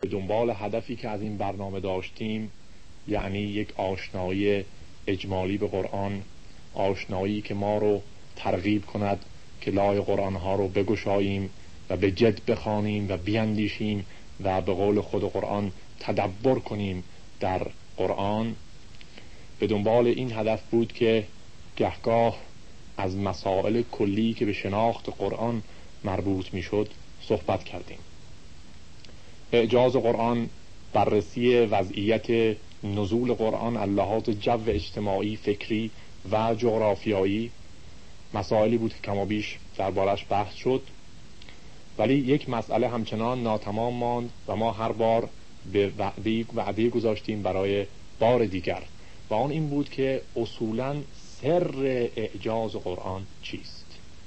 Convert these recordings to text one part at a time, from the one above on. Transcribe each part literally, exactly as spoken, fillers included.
دنبال هدفی که از این برنامه داشتیم، یعنی یک آشنایی اجمالی به قرآن، آشنایی که ما رو ترغیب کند که لای قرآن ها رو بگشاییم و به جد بخوانیم و بیندیشیم و به قول خود قرآن تدبر کنیم در قرآن. به دنبال این هدف بود که گهگاه از مسائل کلی که به شناخت قرآن مربوط می شد صحبت کردیم. اعجاز قرآن، بررسی وضعیت نزول قرآن از لحاظ جو اجتماعی، فکری و جغرافیایی، مسائلی بود که کم و بیش دربارش بحث شد، ولی یک مسئله همچنان ناتمام ماند و ما هر بار به وعده وعده گذاشتیم برای بار دیگر، و آن این بود که اصولاً سر اعجاز قرآن چیست.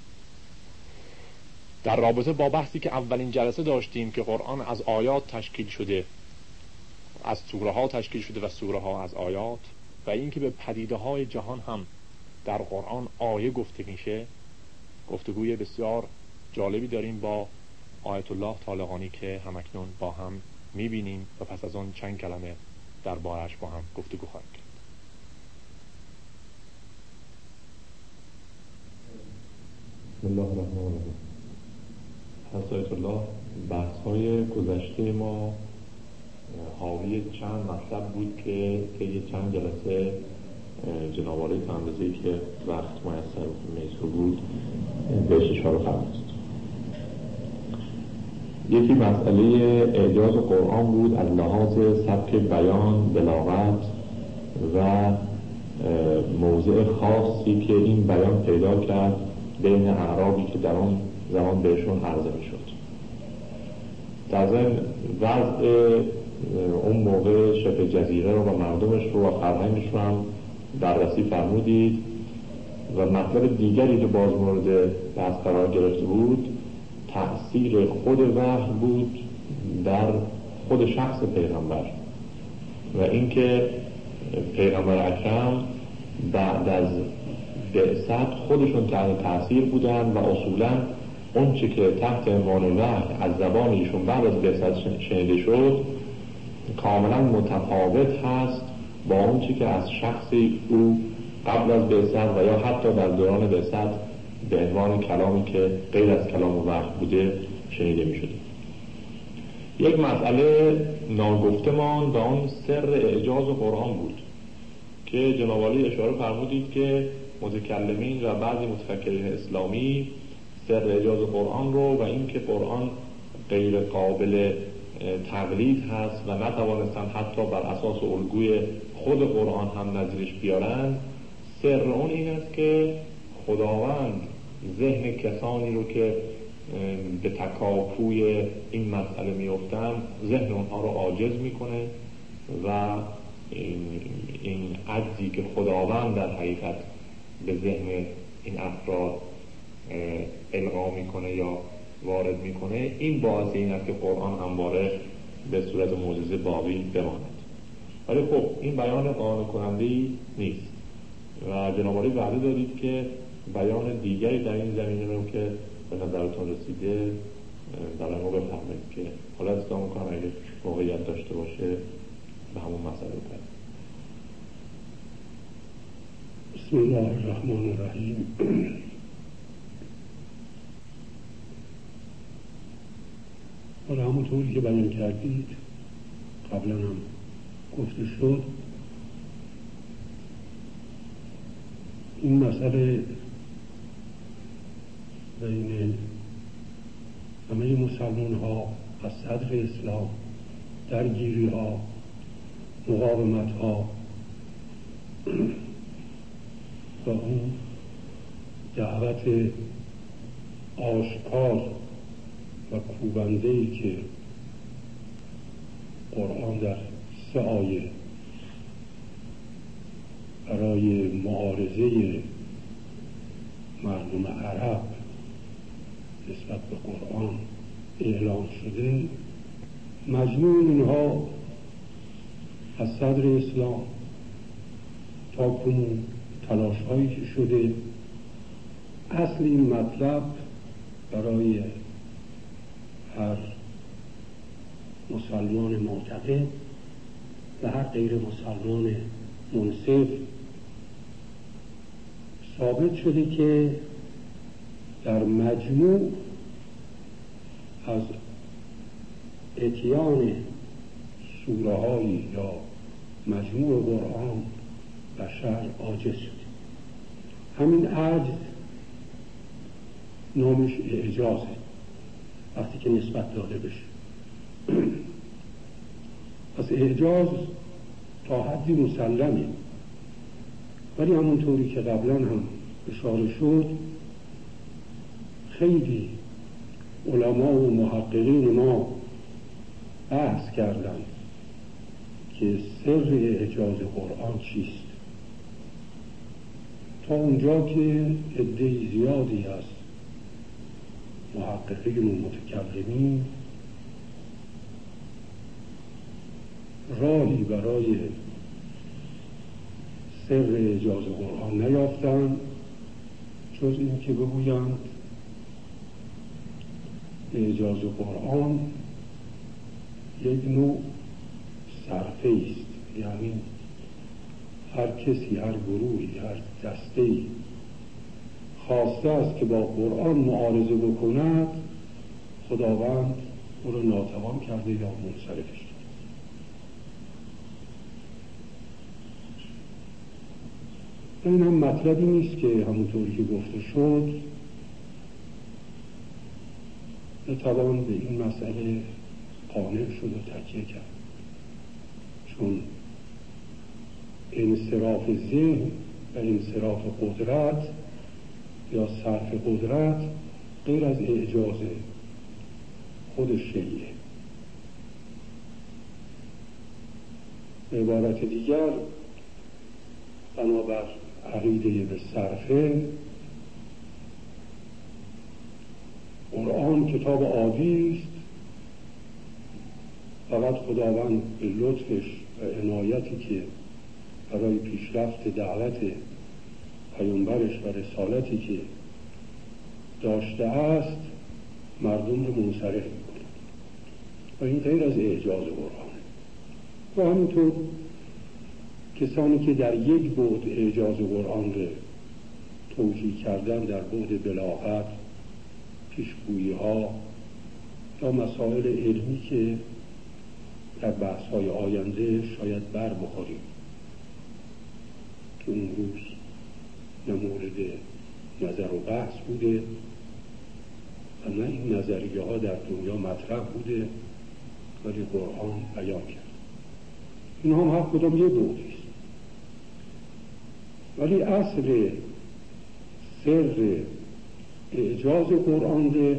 در رابطه با بحثی که اولین جلسه داشتیم که قرآن از آیات تشکیل شده، از سوره ها تشکیل شده و سوره ها از آیات، و اینکه به پدیده های جهان هم در قرآن آیه گفته میشه، گفتگوی بسیار جالبی داریم با آیت الله طالقانی که همکنون با هم میبینیم و پس از آن چند کلمه در بارش با هم گفتگو خواهیم کرد. بسم الله الرحمن الرحیم. حضرت آیت الله بحث های گذشته ما حاوی چند مطلب بود که طی چند جلسه جناب عالی تا اندازه‌ای که وقت میسر میسر بود بهش اشاره فرمودید. یکی مسئله اعجاز قرآن بود از لحاظ سبک بیان، بلاغت و موضع خاصی که این بیان پیدا کرد بین اعرابی که در اون زمان بهشون عرضه می شد. در ضمن وضع اون موقع شبه جزیره رو و مردمش رو و فرهنگش رو هم بررسی فرمودید و مطلب دیگری که باز مورد بحث قرار گرفته بود تأثیر خود وحی بود در خود شخص پیغمبر و اینکه پیغمبر اکرم بعد از بعثت خودشون تحت تأثیر بودن و اصولا اون چه که تحت عنوان وحی از زبان ایشون بعد از بعثت شنیده شد کاملا متفاوت هست با اون چه که از شخص او قبل از بعثت و یا حتی در دوران بعثت به عنوان کلامی که غیر از کلام وحی بوده شنیده می شده. یک مسئله ناگفته ماند و اون سر اعجاز قرآن بود که جناب عالی اشاره فرمودید که متکلمین و بعضی متفکرین اسلامی سر اعجاز قرآن رو و اینکه قرآن غیر قابل تقلید هست و نتوانستن حتی بر اساس الگوی خود قرآن هم نظرش بیارن، سر اون این است که خداوند ذهن کسانی رو که به تکاپوی این مسئله میافتن ذهن اونها رو عاجز میکنه و این عجزی که خداوند در حقیقت به ذهن این افراد القا میکنه یا وارد میکنه، این باعث این است که قرآن همواره به صورت معجزه باقی بماند. ولی خب این بیان قانع کننده‌ای نیست و جناب عالی وعده دارید که بیان دیگری در این زمینه رو که به نظرتون رسیده برای ما بفرمایید که حالا استفاده میکنم اگه موقعیت داشته باشه به همون مسئله بپردازیم. بسم الله الرحمن الرحیم. حالا همونطوری که بیان کردید قبلا هم گفته شد، این مسئله بین همه مسلمان ها از صدر اسلام، درگیری ها، مقاومت ها و اون دعوت آشکار و کوبنده‌ای که قرآن در سه آیه برای معارضه مردم عرب نسبت به قرآن اعلان شده، مجموع اینها از صدر اسلام تا کنون تلاش هایی که شده اصل این مطلب برای هر مسلمان معتقد و هر غیر مسلمان منصف ثابت شده که در مجموع از اتیان سوره هایی یا مجموع قرآن بشر عاجز شده. همین عجز نامش اعجازه وقتی که نسبت داده بشه. پس اعجاز تا حدی مسلمه، ولی همونطوری که قبلا هم اشاره شد خیلی علما و محققین ما بحث کردند که سر اعجاز قرآن چیست، تا اونجا که عده زیادی از محققین و متکلمین راهی برای سر اعجاز قرآن نیافتند جز این که بگویند اعجاز قرآن یک نوع صرفه است، یعنی هر کسی، هر گروهی، هر دسته‌ای خواسته است که با قرآن معارضه بکند، خداوند او را ناتوان کرده یا منصرفش کرده. این هم مطلبی نیست که همونطوری که گفته شد نتوان به این مسئله قانع شد و تکیه کرد، چون انصراف ذهن و انصراف قدرت یا صرف قدرت غیر از اعجاز خود شیعه. به عبارت دیگر بنابر عقیده به صرفه، قرآن کتاب عادی است، فقط خداوند به لطفش و عنایتی که برای پیشرفت دعوت پیامبرش و رسالتی که داشته است مردم رو منصرف میکنه و این غیر از اعجاز قرآن. و همینطور کسانی که در یک بعد اعجاز قرآن رو توجیه کردن در بعد بلاغت، پیشگویی ها یا مسائل علمی که در بحث های آینده شاید بر بخوریم که اون روز نه مورد نظر و بحث بوده و نه این نظریه ها در دنیا مطرح بوده، ولی قرآن بیان کرد. این هم هر کدام یه بودیست، ولی اصل سر اعجاز قرآن ده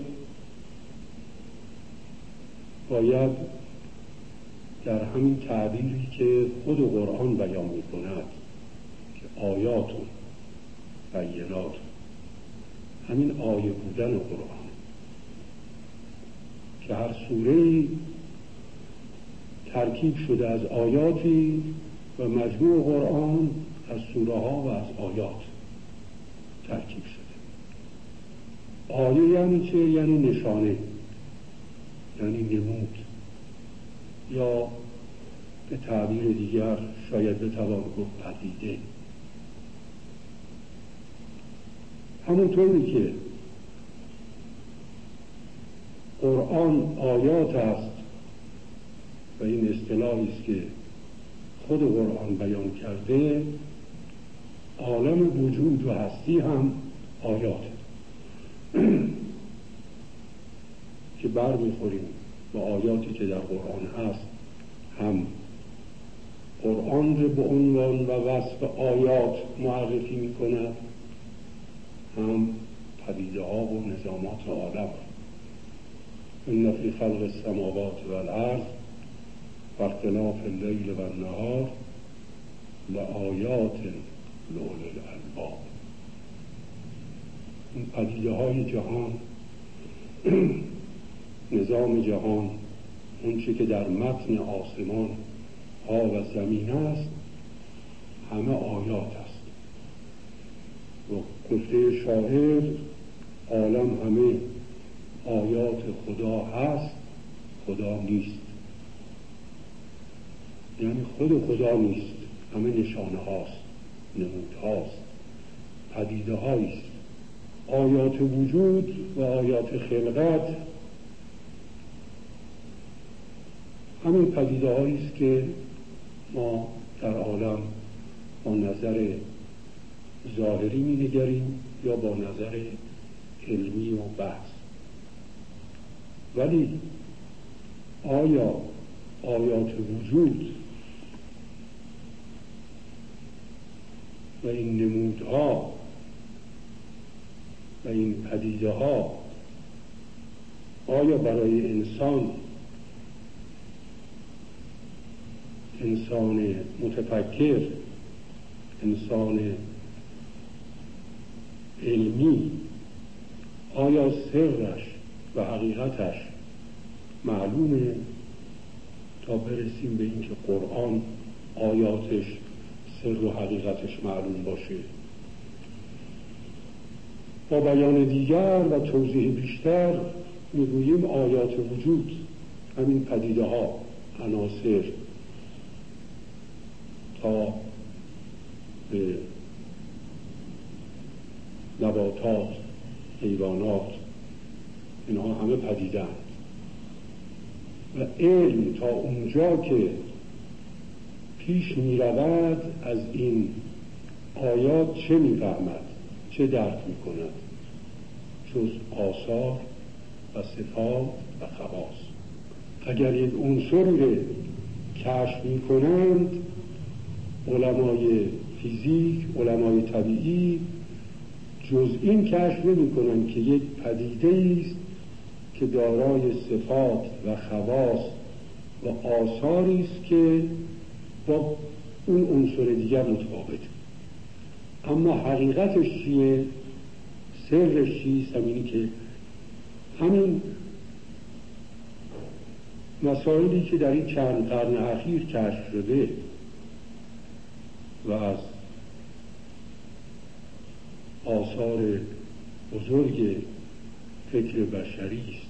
باید در همین تعبیری که خود قرآن بیان می کند که آیات و بینات، همین آیه بودن قرآن که هر سوره‌ای ترکیب شده از آیاتی و مجموع قرآن از سوره ها و از آیات ترکیب شده. آیه یعنی چه؟ یعنی نشانه، یعنی نمود، یا به تعبیر دیگر شاید بتوان گفت پدیده. همونطوری که قرآن آیات است و این اصطلاحی است که خود قرآن بیان کرده، عالم وجود و هستی هم آیات که بر میخوریم با آیاتی که در قرآن هست، هم قرآن رو به عنوان و وصف آیات معرفی میکند، هم پدیده ها و نظامات عالم. ان فی خلق السماوات والارض و اختلاف اللیل و النهار لآیات لأولی الالباب. این پدیده های جهان، نظام جهان، اون چی که در متن آسمان ها و زمین است، همه آیات است. و گفته شاعر عالم همه آیات خدا هست، خدا نیست. یعنی خود خدا نیست، همه نشانه هاست، نمود هاست، پدیده هاییست. آیات وجود و آیات خلقت همین پدیده هاییست که ما در عالم با نظر ظاهری می نگریم یا با نظر علمی و بحث. ولی آیا آیات وجود و این نمودها و این پدیده ها آیا برای انسان انسان متفکر، انسان علمی، آیا سرش و حقیقتش معلومه تا برسیم به اینکه قرآن آیاتش سر و حقیقتش معلوم باشه؟ با بیان دیگر و توضیح بیشتر میگوییم آیات وجود، همین پدیده ها، عناصر تا به نباتات، حیوانات، اینها همه پدیده‌اند و علم تا اونجا که پیش می رود از این آیات چه می فهمد، چه درک می کند جز آثار و صفات و خواص. اگر یک عنصری رو کشف می کنند علمای فیزیک، علمای طبیعی، جز این کشف نمی کنند که یک پدیده است که دارای صفات و خواص و آثاری است که با اون عنصر دیگر متفاوته. اما حقیقتش چیه؟ سرش چیست؟ همینی که همین مسائلی که در این چند قرن اخیر کشف شده و از آثار بزرگ فکر بشری است،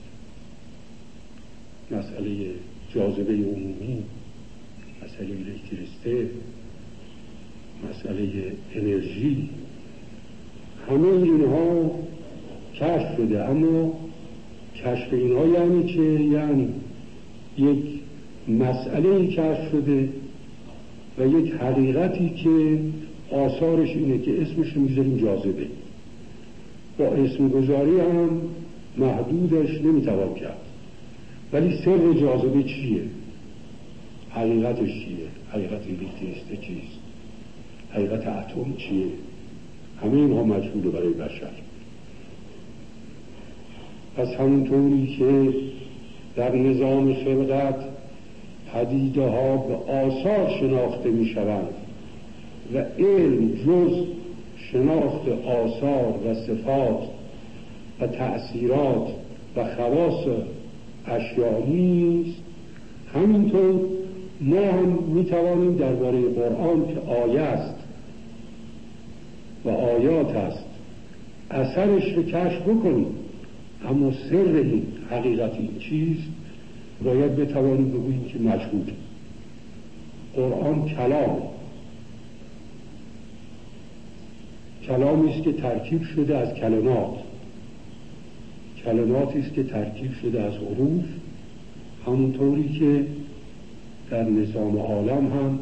مسئله جاذبه عمومی، مسئله الکتریسته، مسئله انرژی، همه اینها کشف شده. اما کشف اینها یعنی چه؟ یعنی یک مسئله کشف شده و یک حقیقتی که آثارش اینه که اسمش میذاریم جاذبه. با اسم گذاری هم محدودش نمیتوان کرد. ولی سر جاذبه چیه؟ حقیقتش چیه؟ حقیقت الکتریسته چیست؟ حقیقت اتم چیه؟ همه اینها مجهوله برای بشر. پس همونطوری که در نظام خلقت پدیده ها به آثار شناخته می شوند و علم جز شناخت آثار و صفات و تأثیرات و خواص اشیاء نیست، همینطور ما هم می توانیم درباره قرآن که آیه است و آیات است اثرش رو کشف بکنیم. اما سر این حقیقت این چیست باید بتوانیم بگوییم که مجهول. قرآن کلام کلامی است که ترکیب شده از کلمات، کلماتی است که ترکیب شده از حروف، همونطوری که در نظام عالم هم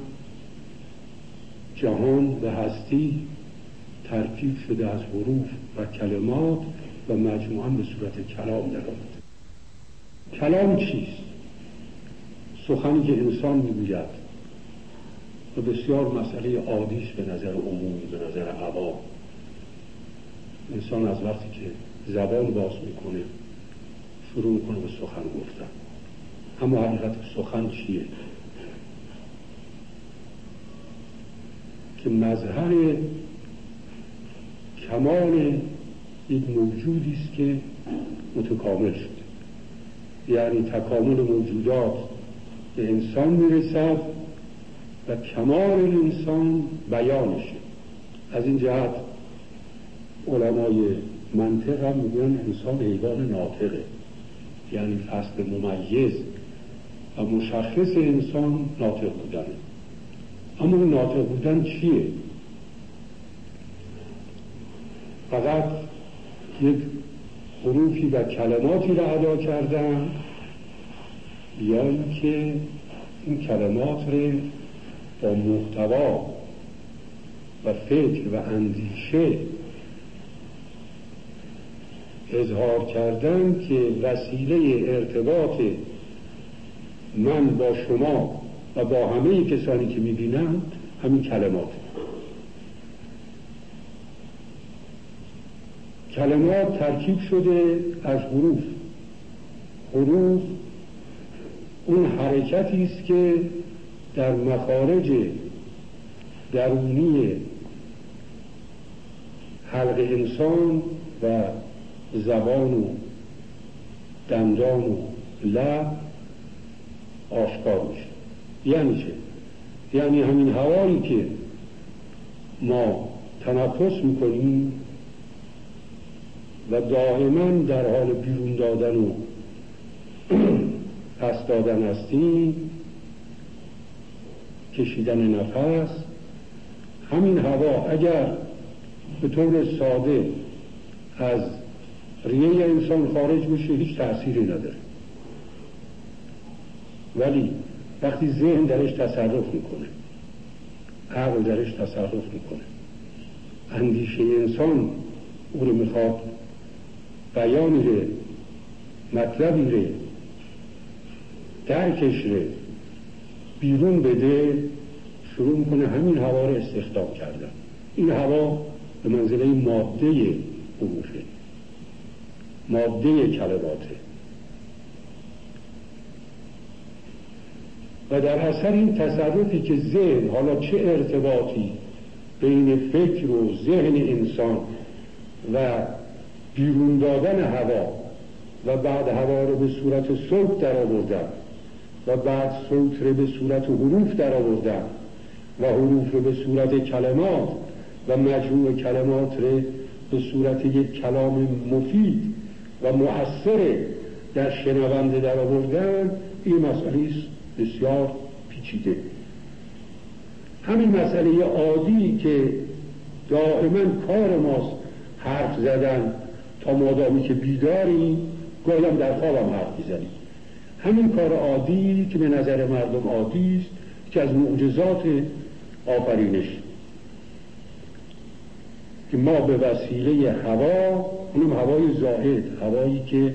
جهان و هستی ترکیب شده از حروف و کلمات و مجموعاً به صورت کلام در آمده. کلام چیست؟ سخنی که انسان میگوید و بسیار مسئله عادی است به نظر عمومی، به نظر عوام. انسان از وقتی که زبان باز میکنه شروع میکنه به سخن گفتن. اما حقیقت سخن چیه؟ که مظهر کمال یک موجودی است که متکامل شده، یعنی تکامل موجودات به انسان میرسد و کمال انسان بیانشه. از این جهت علمای منطق هم میگن انسان حیوان ناطقه، یعنی فصل ممیز و مشخص انسان ناطق بودنه. اما ناطق بودن چیه؟ فقط یک حروفی و کلماتی را ادا کردن، یا اینکه این کلمات را با محتوا و فکر و اندیشه اظهار کردن که وسیله ارتباط من با شما و با همه کسانی که می‌بینند همین کلمات. کلمات ترکیب شده از حروف. حروف اون حرکتی است که در مخارج درونی حلق انسان و زبان و دندان و لب آشکار میشه. یعنی چه؟ یعنی همین هوایی که ما تنفس میکنیم و دائما در حال بیرون دادن و پس دادن هستیم، کشیدن نفس، همین هوا اگر به طور ساده از ریه انسان خارج بشه هیچ تأثیری نداره، ولی وقتی ذهن درش تصرف میکنه، عقل درش تصرف میکنه، اندیشه انسان او رو میخواد بیانی ره، مطلبی ره، درکش ره بیرون بده، شروع میکنه همین هوا رو استخدام کردن. این هوا به منزله ماده حروفه، ماده کلماته و در اثر این تصرفی که ذهن، حالا چه ارتباطی بین فکر و ذهن انسان و بیرون دادن هوا و بعد هوا رو به صورت صوت در آوردن و بعد صوت رو به صورت حروف در آوردن و حروف رو به صورت کلمات و مجموع کلمات رو به صورت یک کلام مفید و مؤثر در شنونده در آوردن، این مسئله است بسیار پیچیده. همین مسئله عادی که دائما کار ماست حرف زدن تا مادامی که بیداریم، گاهی هم در خوابم حرف میزنیم، همین کار عادی که به نظر مردم عادی است که از معجزات آفرینش، که ما به وسیله هوا، اونم هوای زاهد، هوایی که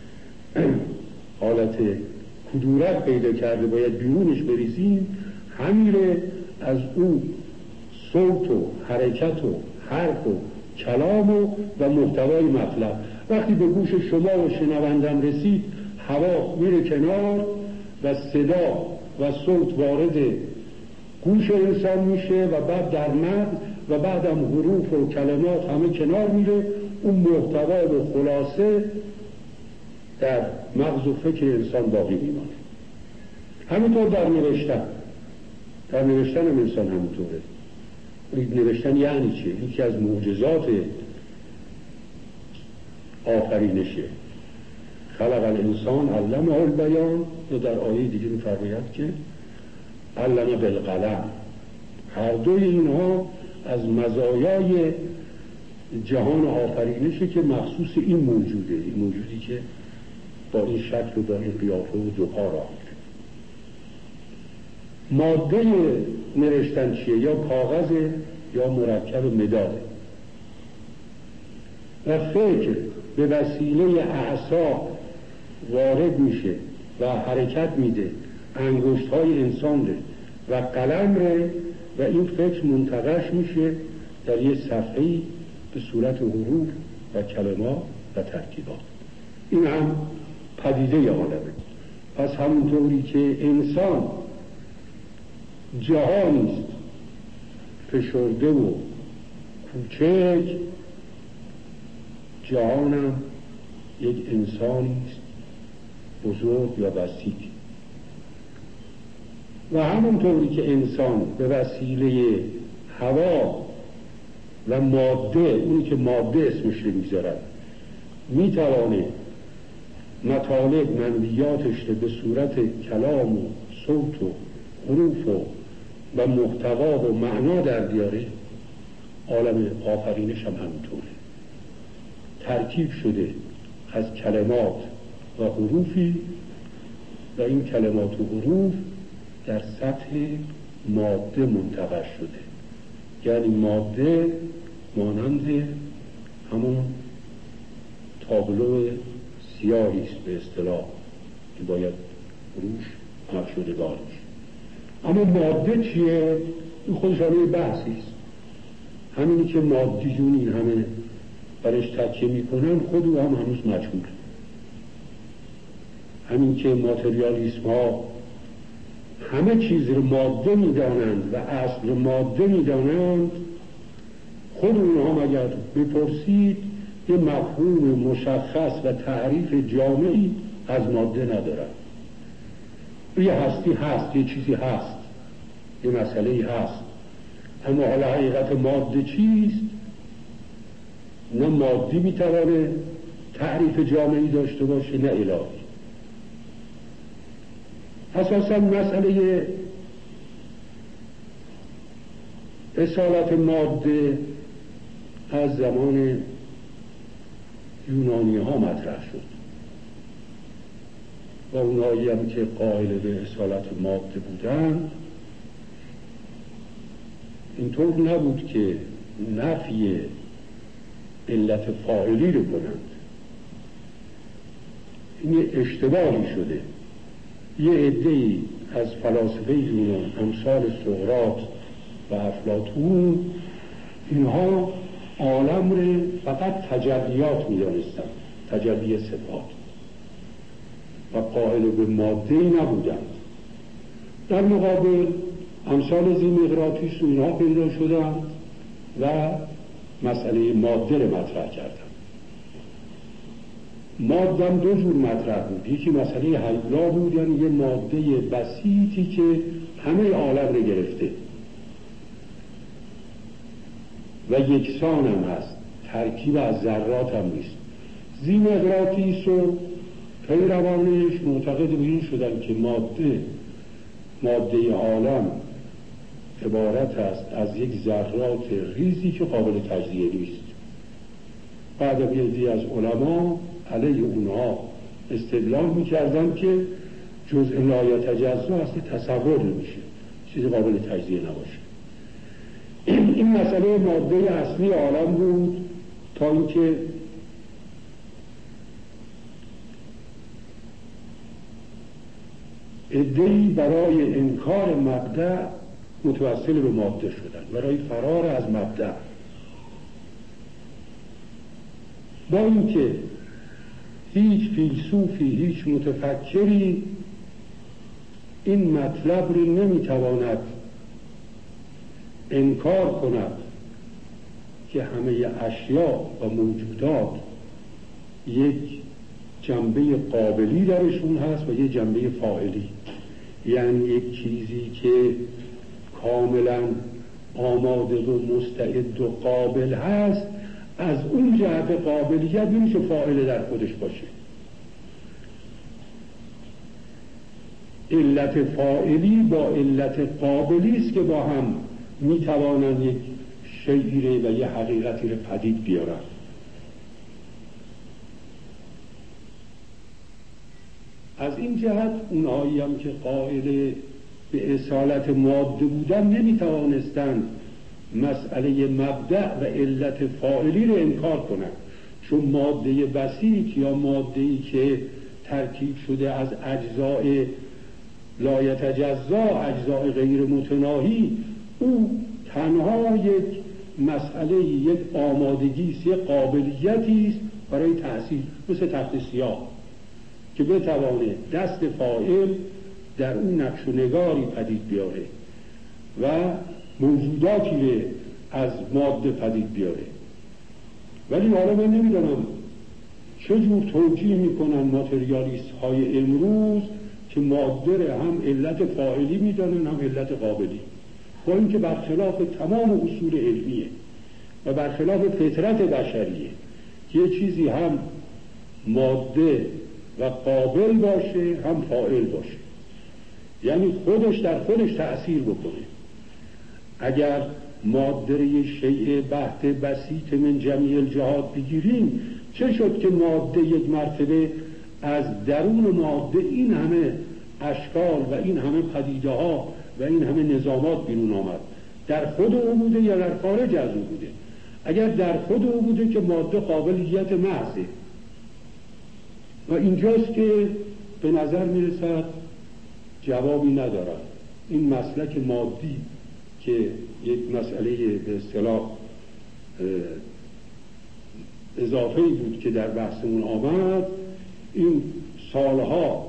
حالت کدورت پیدا کرده باید بیرونش بریزیم، همیره از او صوت و حرکت و حرف و کلام و, و محتوای مطلب وقتی به گوش شما و شنوندم رسید، هوا میره کنار و صدا و صوت وارد گوش انسان میشه و بعد در مغز و بعدم حروف و کلمات همه کنار میره، اون محتوا و خلاصه در مغز و فکر انسان باقی میمانه. همینطور در نوشتن، در نوشتن هم انسان همینطوره. نوشتن یعنی چه؟ یکی از معجزات آفرینشه. خلق الانسان علمه البیان، و در آیه دیگه می‌فرماید که علم بالقلم. هر دوی اینها از مزایای جهان آفرینشه که مخصوص این موجوده، این موجودی که با این شکل و با این قیافه و دوپا راه میره. ماده نوشتن چیه؟ یا کاغذ یا مرکب مداده و فکر به وسیله اعصاب وارد میشه و حرکت میده، انگشت های انسان ره و قلم ره و این فکر منتقش میشه در یه صفحه‌ای به صورت حروف و کلمات و ترکیبات. این هم پدیده عالمه. پس همونطوری که انسان جهانی است فشرده و کوچک، جهانم یک انسانی است بزرگ یا بسیط. و همونطوری که انسان به وسیله هوا و ماده، اونی که ماده اسمش رو میذارن، میتوانه مطالب منویاتش به صورت کلام و صوت و حروف و, و محتوا و معنا در بیاره، عالم آفرینش هم همینطوره، ترکیب شده از کلمات و حروفی و این کلمات و حروف در سطح ماده منتقل شده، یعنی ماده مانند همون تابلو سیاهی است به اصطلاح که باید روش نقشه‌نگار بشه. اما ماده چیه؟ این خودش همه بحثی است. همینی که مادیجون این همه برش تکیه میکنن خود او هم هنوز مجهوله. همین که ماتریالیسم ها همه چیز رو ماده میدانند و اصل ماده میدانند، خود اونها اگر بپرسید یه مفهوم مشخص و تعریف جامعی از ماده ندارن. یه هستی هست، یه چیزی هست، یه مسئله‌ای هست، اما حالا حقیقت ماده چیست؟ نه مادی میتوانه تعریف جامعی داشته باشه نه الهی. اساساً مسئله اصالت ماده از زمان یونانی ها مطرح شد و اونایی هم که قائل به اصالت ماده بودند اینطور نبود که نفی علت فاعلی رو کنند. این اشتباهی شده. یه عده‌ای از فلاسفه یونان امثال سقراط و افلاطون اینها عالم رو فقط تجلیات می‌دانستند، تجلی صفات، و قائل به ماده‌ای نبودند. در مقابل امثال زیمقراطیس و اینها پیدا شدند و مسئله ماده رو مطرح کردند. ماده هم دو جور مطرح بود. یکی مسئله هیولا بود، یعنی یه ماده بسیطی که همه عالم رو گرفته و یکسان هم هست، ترکیب از ذرات هم نیست. زیمقراطیس و پیروانش معتقد به این شدن که ماده ماده عالم عبارت است از یک ذرات ریزی که قابل تجزیه نیست. بعد یه عده از علما علیه اونها استدلال میکردن که جزء لا یتجزا اصلا تصور نمیشه، چیزی قابل تجزیه نباشه. این مسئله ماده اصلی عالم بود تا اینکه عده‌ای برای انکار مبدأ متوسل به ماده شدن، برای فرار از مبدأ. با اینکه هیچ فیلسوفی، هیچ متفکری این مطلب رو نمیتواند انکار کند که همه اشیاء و موجودات یک جنبه قابلی درشون هست و یک جنبه فاعلی، یعنی یک چیزی که کاملا آماده و مستعد و قابل هست از اون جهت قابلیت نمیشه فاعل در خودش باشه. علت فاعلی با علت قابلی است که با هم میتوانند یک شیئی و یک حقیقتی رو پدید بیارن. از این جهت اونهایی هم که قائل به اصالت ماده بودن نمیتوانستند مسئله مبدأ و علت فاعلی رو انکار کنند، چون ماده بسیط یا ماده‌ای که ترکیب شده از اجزاء لا یتجزا، اجزاء غیر متناهی، او تنها یک مسئله، یک آمادگی است، یک قابلیتی است برای تأثیر، مثل تخت سیاه که بتوانه دست فاعل در اون نقش و نگاری پدید بیاره و موجوداتی رو از ماده پدید بیاره. ولی حالا من نمیدونم چجور توجیه میکنن ماتریالیست های امروز که ماده رو هم علت فاعلی میدانن هم علت قابلی، با اینکه برخلاف تمام اصول علمیه و برخلاف فطرت بشریه که یه چیزی هم ماده و قابل باشه هم فاعل باشه، یعنی خودش در خودش تأثیر بکنه. اگر ماده شیء بحت بسیط من جمیع الجهات بگیریم، چه شد که ماده یک مرتبه از درون ماده این همه اشکال و این همه پدیده ها و این همه نظامات بیرون آمد؟ در خود او بوده یا در خارج از او بوده؟ اگر در خود او بوده که ماده قابلیت محضه، و اینجاست که به نظر میرسد جوابی ندارد. این مسلک مادی که یک مسئله به اصطلاح اضافه‌ای بود که در بحثمون آمد، این سالها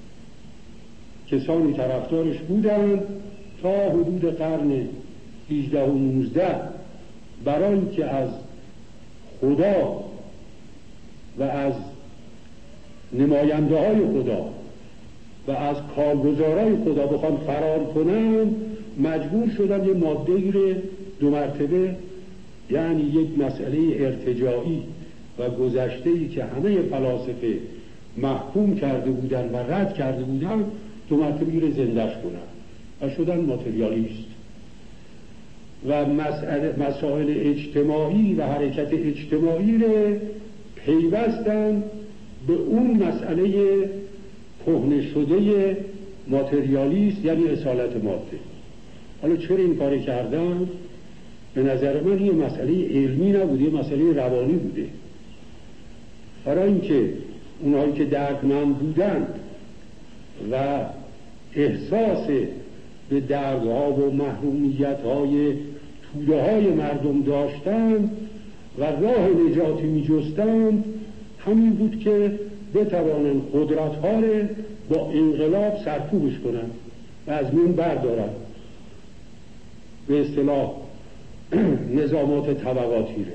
کسانی طرفدارش بودند تا حدود قرن هجده و نوزده، برای اینکه از خدا و از نماینده های خدا و از کارگزارای خدا بخوان فرار کنن، مجبور شدن یه ماده ای رو دو مرتبه، یعنی یک مسئله ارتجاعی و گذشته‌ای که همه فلاسفه محکوم کرده بودن و رد کرده بودن، دو مرتبه رو زندش کنن و شدن ماتریالیست. و مسئله مسائل اجتماعی و حرکت اجتماعی رو پیوستن به اون مسئله کهنه شده ماتریالیست، یعنی اصالت ماده. حالا چرا این کار کردن؟ به نظر من یه مسئله علمی نبوده، یه مسئله روانی بوده. برای اینکه اونهایی که دردمند بودند و احساس به دردها و محرومیت‌های توده های مردم داشتند و راه نجاتی می جستند، همین بود که بتوانند قدرت‌ها را با انقلاب سرکوبش کنند و از میان بردارند، به اصطلاح نظامات طبقاتی را.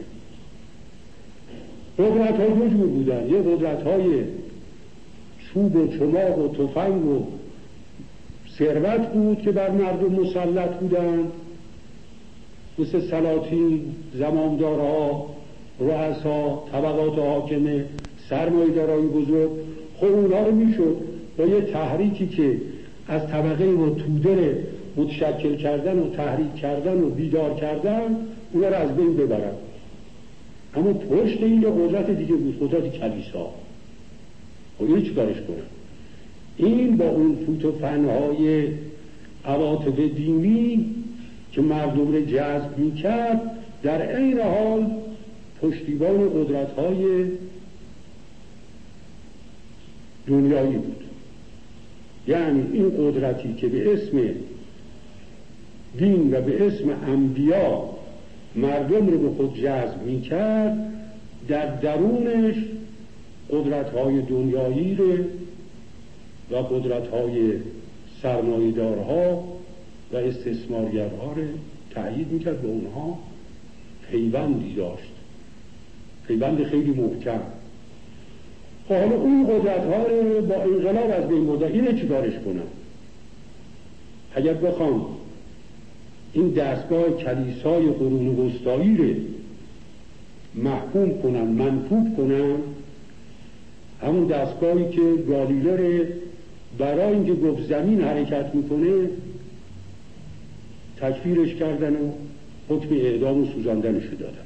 قدرت‌ها دو جور بودند، یه قدرت‌های چوب و چماق و تفنگ و ثروت بود که بر مردم مسلط بودند، مثل سلاطین، زمامدارها، رؤسا، طبقات حاکمه، سرمایه‌دارای بزرگ. خب اونها رو میشد با یه تحریکی که از طبقه و توده متشکل کردن و تحریک کردن و بیدار کردن، اونا رو از بین ببرن. اما پشت این قدرت دیگه بود، قدرت کلیسا. و این چی کارش کنن؟ این با اون فوت و فنهای عواطف دینی که مردم رو جذب میکرد، در عین حال پشتیبان قدرت‌های دنیایی بود. یعنی این قدرتی که به اسم دین و به اسم انبیا مردم رو به خود جذب میکرد، در درونش قدرت‌های دنیایی رو و قدرت‌های سرمایه‌دارها و استثمارگرها رو تأیید میکرد، به اونها پیوندی داشت، پیوند خیلی محکم. حالا اون قدرت‌ها رو با انقلاب از بین برد. اینه چی کارش کنن؟ اگر بخوام این دستگاه کلیسای قرون وسطایی رو محکوم کنن، منکوب کنن، همون دستگاهی که گالیله برای اینکه گفت زمین حرکت میکنه تکفیرش کردن و حکم اعدام و سوزاندنش دادن.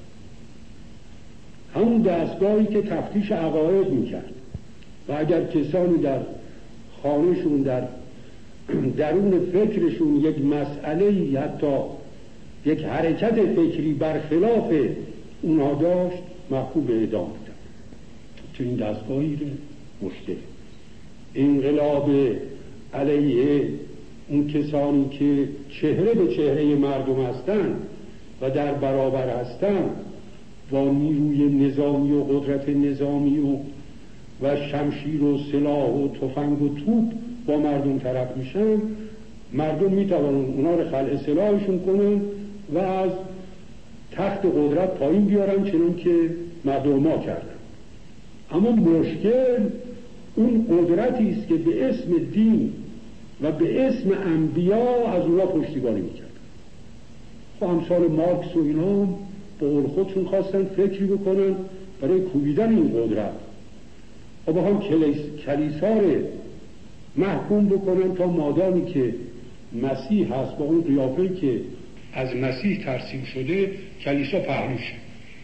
همون دستگاهی که تفتیش عقاید میکرد و اگر کسانی در خانهشون، در درون فکرشون یک مسئله، حتی یک حرکت فکری برخلاف اونها داشت، محکوم به اعدام بودن. چون این دستگاهی مشکل انقلاب علیه اون کسانی که چهره به چهره مردم هستند و در برابر هستند، با نیروی نظامی و قدرت نظامی و و شمشیر و سلاح و تفنگ و توپ با مردم طرف میشن، مردم میتوانن اونا رو خلع سلاحشون کنن و از تخت قدرت پایین بیارن، چنان که مردم ما کردن. اما مشکل اون قدرتی است که به اسم دین و به اسم انبیا از اونا پشتیبانی میکرد. خب امثال مارکس و اینا به قول خودشون خواستن فکری بکنن برای کوبیدن این قدرت و بخوام کلیسا رو محکوم بکنن تا مادامی که مسیح هست با اون قیافه‌ای که از مسیح ترسیم شده کلیسا پهلوشه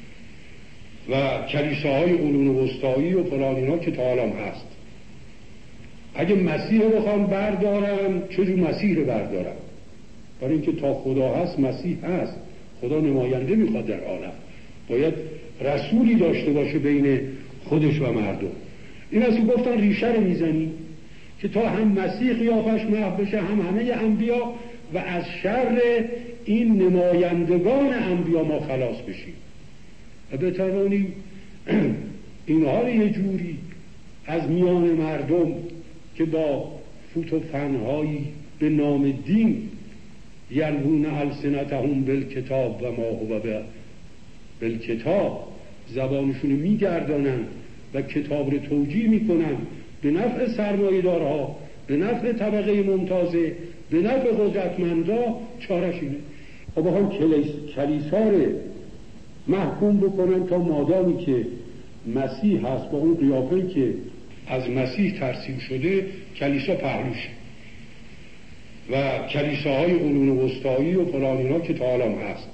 و کلیساهای قرون وسطایی و فلان اینا که تا الان هست. اگه مسیح رو بخوام بردارم چجور مسیح رو بردارم؟ برای اینکه تا خدا هست مسیح هست. خدا نماینده میخواد در عالم، باید رسولی داشته باشه بین خودش و مردم. این از گفتن ریشه رو میزنی که تا هم مسیح قیافش محو بشه هم همه انبیا و از شر این نمایندگان انبیا ما خلاص بشیم و بتوانیم اینها رو یه جوری از میان مردم که با فوت و فنهایی به نام دین یلوون السنتهم بالکتاب و ما هو بالکتاب زبانشون میگردانن و کتاب رو توجیه میکنن به نفع سرمایه‌دارها، به نفع طبقه ممتازه، به نفع قدرتمندا، چارش اینه. و بخوام کلیسا رو محکوم بکنن تا مادامی که مسیح هست با اون قیافه‌ای که از مسیح ترسیم شده کلیسا پهلوشه و کلیساهای قرون وسطایی و فلان اینا که تا الان هست.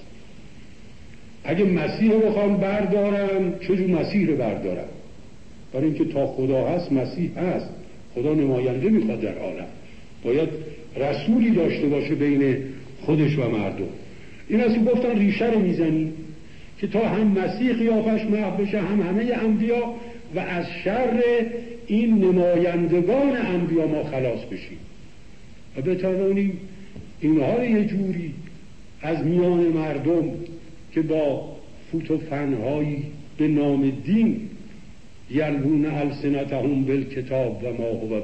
اگه مسیح رو بخوام بردارم چجور مسیح رو بردارم؟ برای اینکه تا خدا هست مسیح هست. خدا نماینده میخواد در عالم، باید رسولی داشته باشه بین خودش و مردم. این از گفتن ریشه رو میزنی که تا هم مسیح قیافش محو بشه هم همه انبیا و از شر این نمایندگان انبیا ما خلاص بشیم و بتوانیم اینها رو یه جوری از میان مردم که با فوت و فنهایی به نام دین یلوون السنتهم بالکتاب و ما هو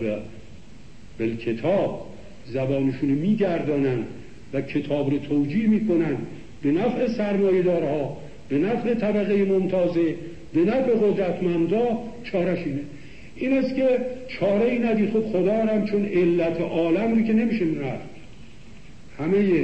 بالکتاب زبانشون میگردانن و کتاب رو توجیه میکنن به نفع سرمایه‌دارها، به نفع طبقه ممتازه، به نفع قدرتمندا، چارش اینه. این است که چاره ای ندید. خب خدا هم چون علت عالم رو که نمیشه رفت، همه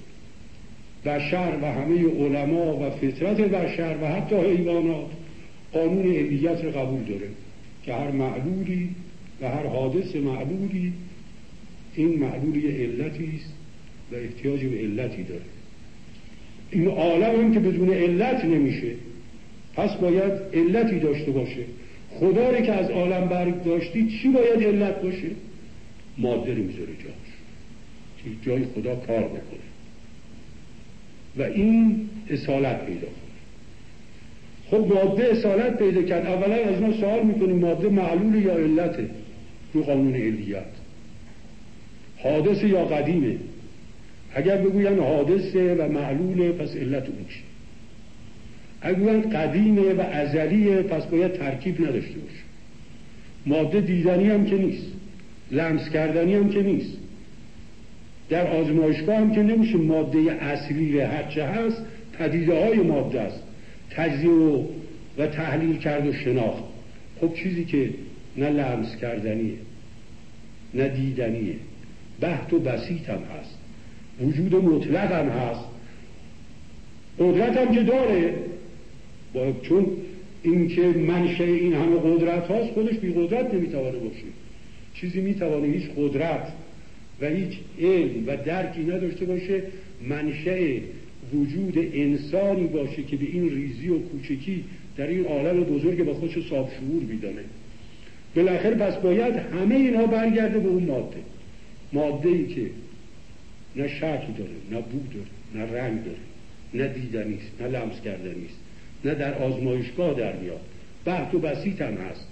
بشر و همه علما و فطرت بشر و حتی حیوانات قانون علیت رو قبول داره که هر معلولی و هر حادث معلولی این معلولی علتی است و احتیاج به علتی داره. این عالم هم که بدون علت نمیشه، پس باید علتی داشته باشه. خدا رو که از عالم برگ داشتی چی باید علت باشه؟ ماده رو میذاره جاش که جای خدا کار بکنه و این اصالت پیدا کنه. خب ماده اصالت پیدا کرد، اولا از ما سوال میکنیم ماده معلول یا علته؟ رو قانون علیت حادث یا قدیمه؟ اگر بگوین حادثه و معلوله پس علت اون چی؟ اگر بگوین قدیمه و ازلیه پس باید ترکیب نداشته باشه. ماده دیدنی هم که نیست، لمس کردنی هم که نیست، در آزمایشگاه هم که نمیشه ماده اصلی هرچه هست پدیده های ماده است تجزیه و, و تحلیل کرد و شناخت. خب چیزی که نه لمس کردنیه نه دیدنیه، بحت و بسیط هم هست، وجود مطلق هم هست، قدرت هم که داره، چون اینکه منشأ این همه قدرت هاست خودش بی قدرت نمیتوانه باشه. چیزی میتوانه هیچ قدرت و هیچ علم و درکی نداشته باشه منشأ وجود انسانی باشه که به این ریزی و کوچکی در این عالم بزرگ با خودش صاحب شعور میدانه. بالاخره پس باید همه اینا برگرده به اون ماده، ماده‌ای که نه شکل داره، نه بو داره، نه رنگ داره، نه دیدنی است، نه لمس کردنی است، نه در آزمایشگاه در میاد، بحت و بسیط هم هست،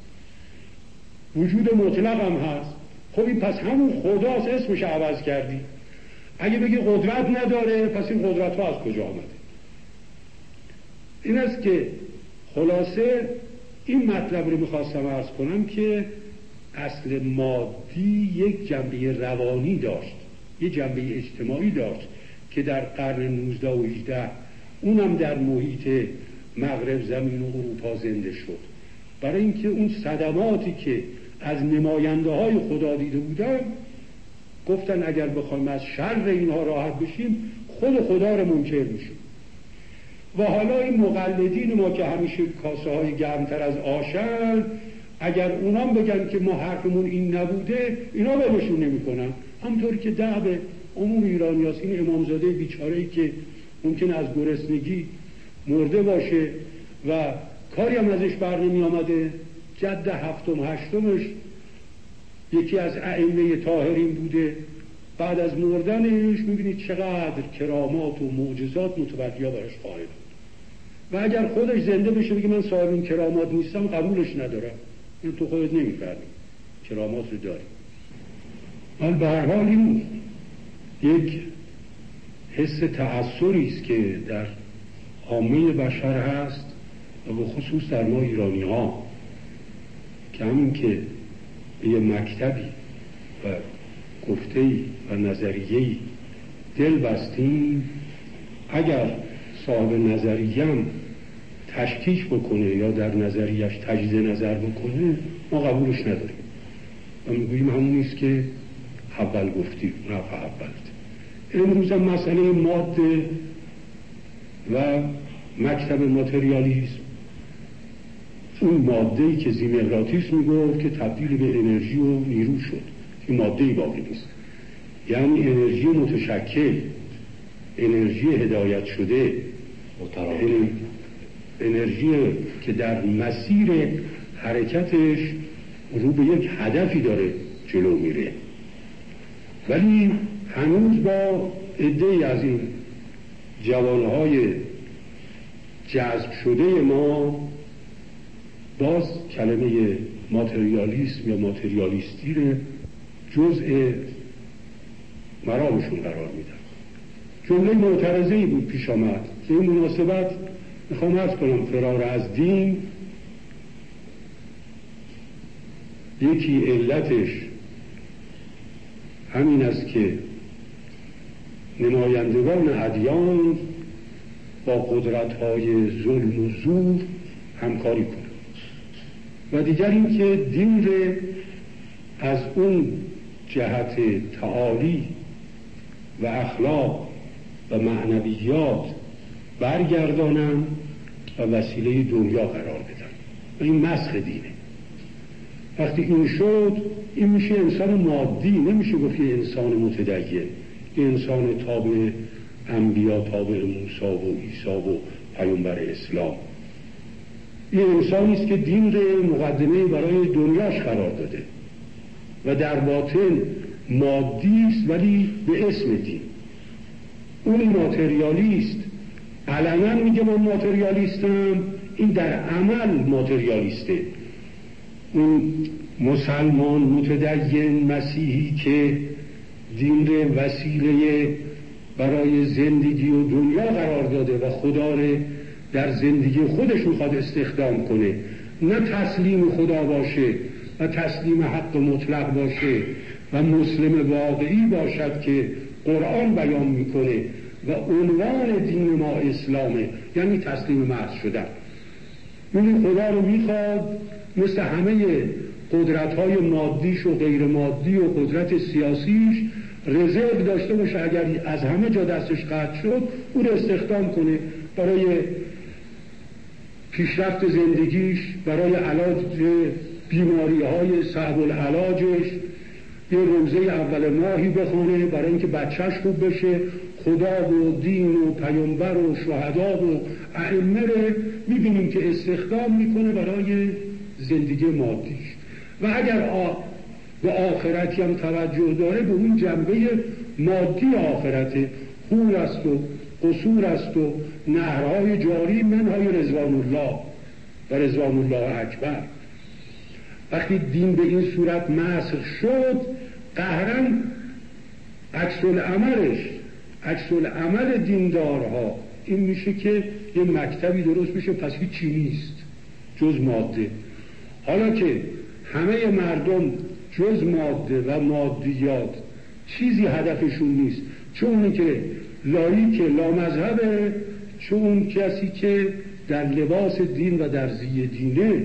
وجود مطلق هم هست. خب این پس همون خداست، اسمش عوض کردی. اگه بگی قدرت نداره پس این قدرت ها از کجا آمده؟ این است که خلاصه این مطلب رو میخواستم عرض کنم که اصل مادی یک جنبه روانی داشت، یک جنبه اجتماعی داشت که در قرن نوزده و هجده اونم در محیط مغرب زمین و اروپا زنده شد. برای اینکه اون صدماتی که از نماینده های خدا دیده بودن گفتن اگر بخوایم از شر اینها راحت بشیم خود خدا رو منکر میشیم. و حالا این مقلدین ما که همیشه کاسه های گرمتر از آشن اگر اونام بگن که ما حرفمون این نبوده، اینا ولشون نمیکنن. همونطوری که دعو عموم ایرانی هست. این امامزاده بیچاره‌ای که ممکن از گرسنگی مرده باشه و کاری هم ازش بر نمی آمده، جد هفتم هشتمش یکی از ائمه طاهرین بوده، بعد از مردنش میبینید چقدر کرامات و معجزات متوجه براش خواهد بود. و اگر خودش زنده بشه بگه من صاحب این کرامات نیستم، قبولش ندارم. این تو خودت نمیفهمی کرامات رو داری. ولی به هر حال این یک حس تأثری است که در عامه بشر هست و به خصوص در ما ایرانی ها، که همین که به یه مکتبی و گفته‌ای و نظریه‌ای دل بستیم، اگر صاحب نظریم تشکیک بکنه یا در نظریش تجدید نظر بکنه، ما قبولش نداریم و میگوییم همون نیست که اول گفتیم، رفع اولت. امروز هم مسئله ماده و مکتب ماتریالیسم، اون ماده‌ای که زیمقراطیس میگفت که تبدیل به انرژی و نیرو شد، این ماده‌ای باقی نیست، یعنی انرژی متشکل، انرژی هدایت شده، انرژی که در مسیر حرکتش رو به یک هدفی داره جلو میره. ولی هنوز با عده‌ای از این جوانهای جذب شده ما باز کلمه ماتریالیسم یا ماتریالیستی رو جزء مرامشون قرار میدن. جمله معترضه‌ای بود پیش آمد. به این مناسبت میخوام عرض کنم فرار از دین یکی علتش همین است که نمایندگان ادیان با قدرت‌های ظلم و زور همکاری کنند و دیگر این که دین رو از اون جهت تعالی و اخلاق و معنویات برگردانن و وسیله دنیا قرار بدن و این مسخ دینه. وقتی این شد این میشه انسان مادی، نمیشه گفت یه انسان متدین، یه انسان تابع انبیا، تابع موسی و عیسی و پیامبر اسلام. یه انسانی است که دین رو مقدمه برای دنیاش قرار داده و در باطن مادی است ولی به اسم دین. اون ماتریالیست علنا میگه من ماتریالیستم، این در عمل ماتریالیسته. اون مسلمان متدین مسیحی که دین رو وسیله برای زندگی و دنیا قرار داده و خدا رو در زندگی خودش میخواد استخدام کنه، نه تسلیم خدا باشه و تسلیم حق مطلق باشه و مسلم واقعی باشد که قرآن بیان میکنه و عنوان دین ما اسلامه، یعنی تسلیم محض شدن. این خدا رو میخواد مثل همه قدرت‌های مادیش و غیر مادی و قدرت سیاسیش رزرو داشته باشه، اگر از همه جا دستش قطع شد او رو استخدام کنه برای پیشرفت زندگیش، برای علاج بیماری‌های صعب العلاجش، یه روزه اول ماهی بخونه برای اینکه بچهش خوب بشه. خدا و دین و پیامبر و شهدا و ائمه رو میبینیم که استخدام میکنه برای زندگی مادیش و اگر آ... به آخرتی هم توجه داره به اون جنبه مادی آخرته، خور است و قصور است و نهرهای جاری منهای رضوان الله و رضوان الله اکبر. وقتی دین به این صورت مسخ شد، قهراً عکس العملش عکس العمل دیندارها این میشه که یه مکتبی درست میشه، پس هیچی نیست جز ماده. حالا که همه مردم جز ماده و مادیات چیزی هدفشون نیست، چون که لایک لامذهبه، چون کسی که در لباس دین و در زی دینه،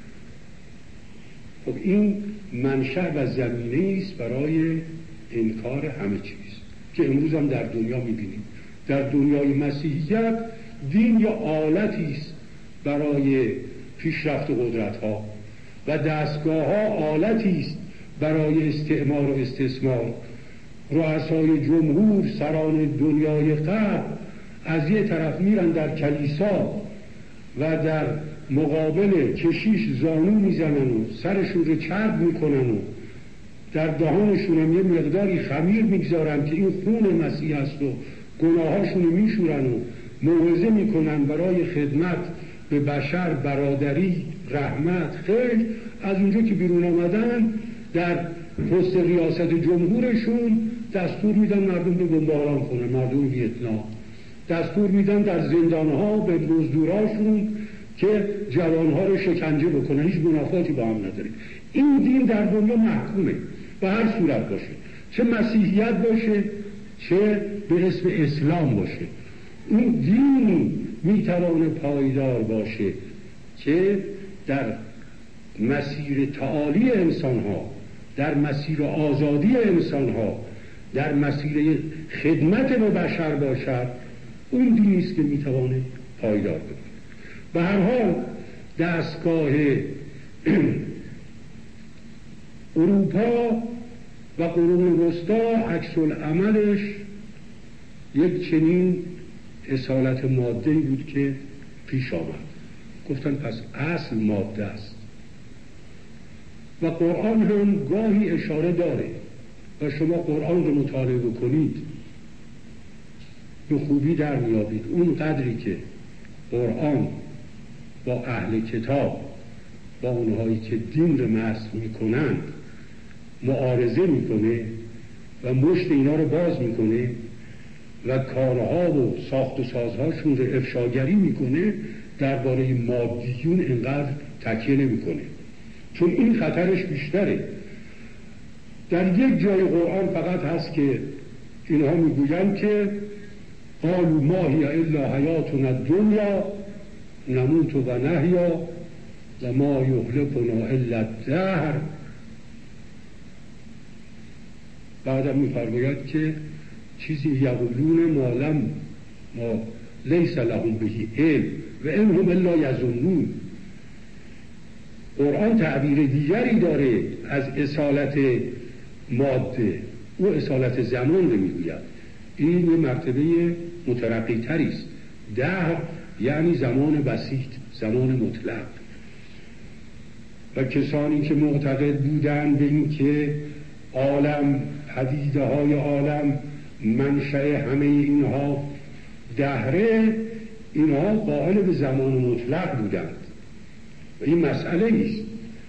خب این منشأ و زمینه است برای انکار همه چیز که امروز هم در دنیا میبینیم. در دنیای مسیحیت دین یا آلتی است برای پیشرفت قدرت ها و دستگاه ها آلتی است برای استعمار و استثمار. رؤسای جمهور، سران دنیای غرب از یه طرف میرن در کلیسا و در مقابل کشیش زانو میزنن و سرشون رو چرب میکنن و در دهانشون هم یه مقداری خمیر میگذارن که این خون مسیح است و گناهاشون رو میشورن و موعظه میکنن برای خدمت به بشر، برادری، رحمت، خیر. از اونجا که بیرون آمدن در پست ریاست جمهورشون دستور میدن مردم رو بمباران کنن، مردم ویتنام. دستور میدن در زندانها به مزدوراشون که جوانها رو شکنجه بکنن، هیچ منافاتی با هم نداره. این دین در دنیا محکومه به هر صورت باشه، چه مسیحیت باشه چه به اسم اسلام باشه. این دین میتوانه پایدار باشه که در مسیر تعالی انسان ها، در مسیر آزادی انسان ها، در مسیر خدمت به بشر باشد. اون دینی است که میتوانه پایدار کنه. به هر حال دستگاه اروپا و قرون وسطا عکس العملش یک چنین اصالت ماده بود که پیش آمد. گفتن پس اصل ماده است و قرآن هم گاهی اشاره داره و شما قرآن رو مطالعه بکنید به خوبی در میابید. اون قدری که قرآن با اهل کتاب، با اونهایی که دین رو مسخ میکنند معارضه میکنه و مشت اینا رو باز میکنه و کارها و ساخت و سازهاشون رو افشاگری میکنه، درباره مادیون اینقدر تکیه نمیکنه، چون این خطرش بیشتره. در یک جای قرآن فقط هست که اینها میگویند که قالوا ما هی الا حیاتنا الدنیا نموت و نحیا و ما یهلکنا الا الدهر. بعدم میفرماید که چیزی یقولون ما لم ما لیس لهم بهی علم و ان هم الا یظنون. قرآن تعبیر دیگری داره از اصالت ماده، او اصالت زمان رو میگوید. این یه مرتبه مترقی تری است. دهر یعنی زمان بسیط، زمان مطلق. و کسانی که معتقد بودند به این که عالم، پدیده های عالم منشأ همه اینها دهره، اینها قائل به زمان مطلق بودند و این مسئله است.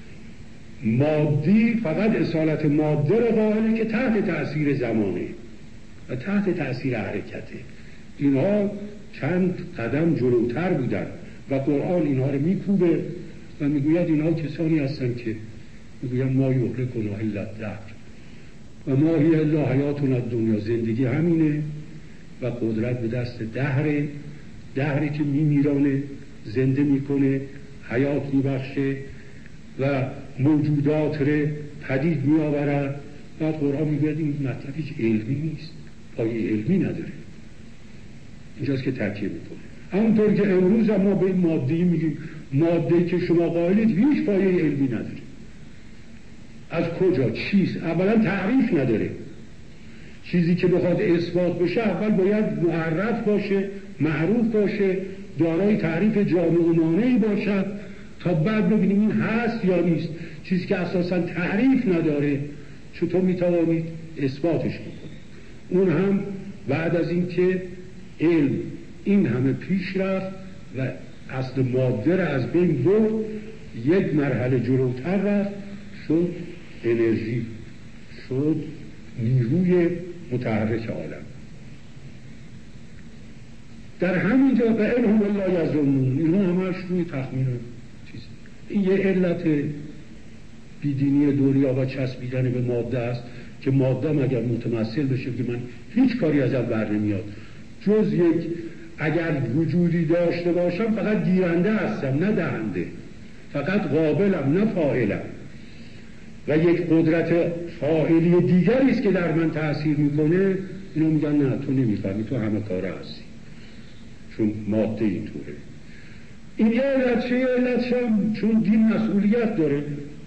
مادی فقط اصالت ماده را قائله که تحت تأثیر زمانه و تحت تأثیر حرکته. اینها چند قدم جلوتر بودند و قرآن اینها رو میکوبه و میگوید اینها کسانی هستند که میگوید ما یهلکنا الا الدهر و ما هی الا حیاتنا الدنیا. زندگی همینه و قدرت به دست دهره، دهری که میمیرانه، زنده میکنه، حیات میبخشه و موجودات رو پدید میآورد. بعد قرآن میگوید این مطلب هیچ علمی نیست، پایه علمی نداره. اینجاست که تکیه میکنه. همونطور که امروز ما به این ماده میگیم ماده که شما قائلید هیچ پایه علمی نداره. از کجا؟ چیست؟ اولا تعریف نداره. چیزی که بخواد اثبات بشه اول باید معرف باشه، معروف باشه، دارای تعریف جامع و مانعی باشد تا بعد ببینیم این هست یا نیست. چیزی که اساسا تعریف نداره چطور میتوانید اثباتش بکنید؟ اون هم بعد از این که علم این همه پیش رفت و اصل ماده را از بین برد، یک مرحله جلوتر رفت، شد انرژی، شد نیروی متحرک عالم. در همین جا به ان هم الا یظنون، اینا همش روی تخمین چیز. این یه علت بیدینی دنیا و چسبیدن به ماده است که ماده مگر متمثل بشه که من هیچ کاری ازم بر نمیاد، جز یک اگر وجودی داشته باشم فقط گیرنده هستم نه دهنده، فقط قابلم نه فاعلم و یک قدرت فاعلی دیگری است که در من تأثیر میکنه. اینا میگن نه تو نمیفهمی، تو همه کاره هستی، چون ماده اینطوره. این یه علت چه علت شم؟ چون دین مسئولیت داره.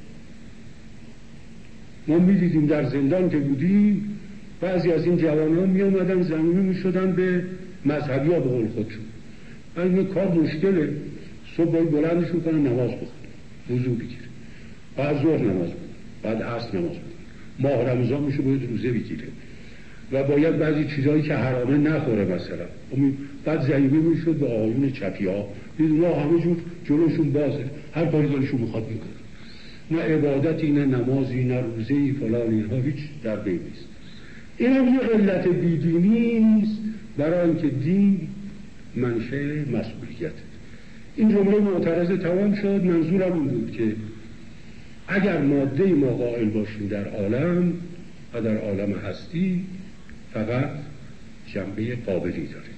ما می‌دیدیم در زندان که بودیم بعضی از این جوانان می اومدن زمینی می شدن به مذهبی ها به قول خودشون. این کار مشکله، صبح باید بلندش میکنن نماز بخونه، وضو بگیره، بعد ظهر نماز بخونه، بعد عصر نماز بخونه، ماه رمضان میشه باید روزه بگیره و باید بعضی چیزایی که حرامه نخوره مثلا. بعد ضریبه میشد به آقایون چپی ها، دیدون ها همه جور جلوشون بازه، هر کاری دلشون میخواد میکنه، نه عبادتی نه نمازی نه روزه‌ای فلان، اینها هیچ در بین نیست. این هم یه علت بیدینی نیست، برای اینکه دین منشأ مسئولیت. این جمله معترض تمام شد. منظورم این بود که اگر ماده ما قائل باشیم در عالم و در عالم هستی فقط جنبه قابلی داره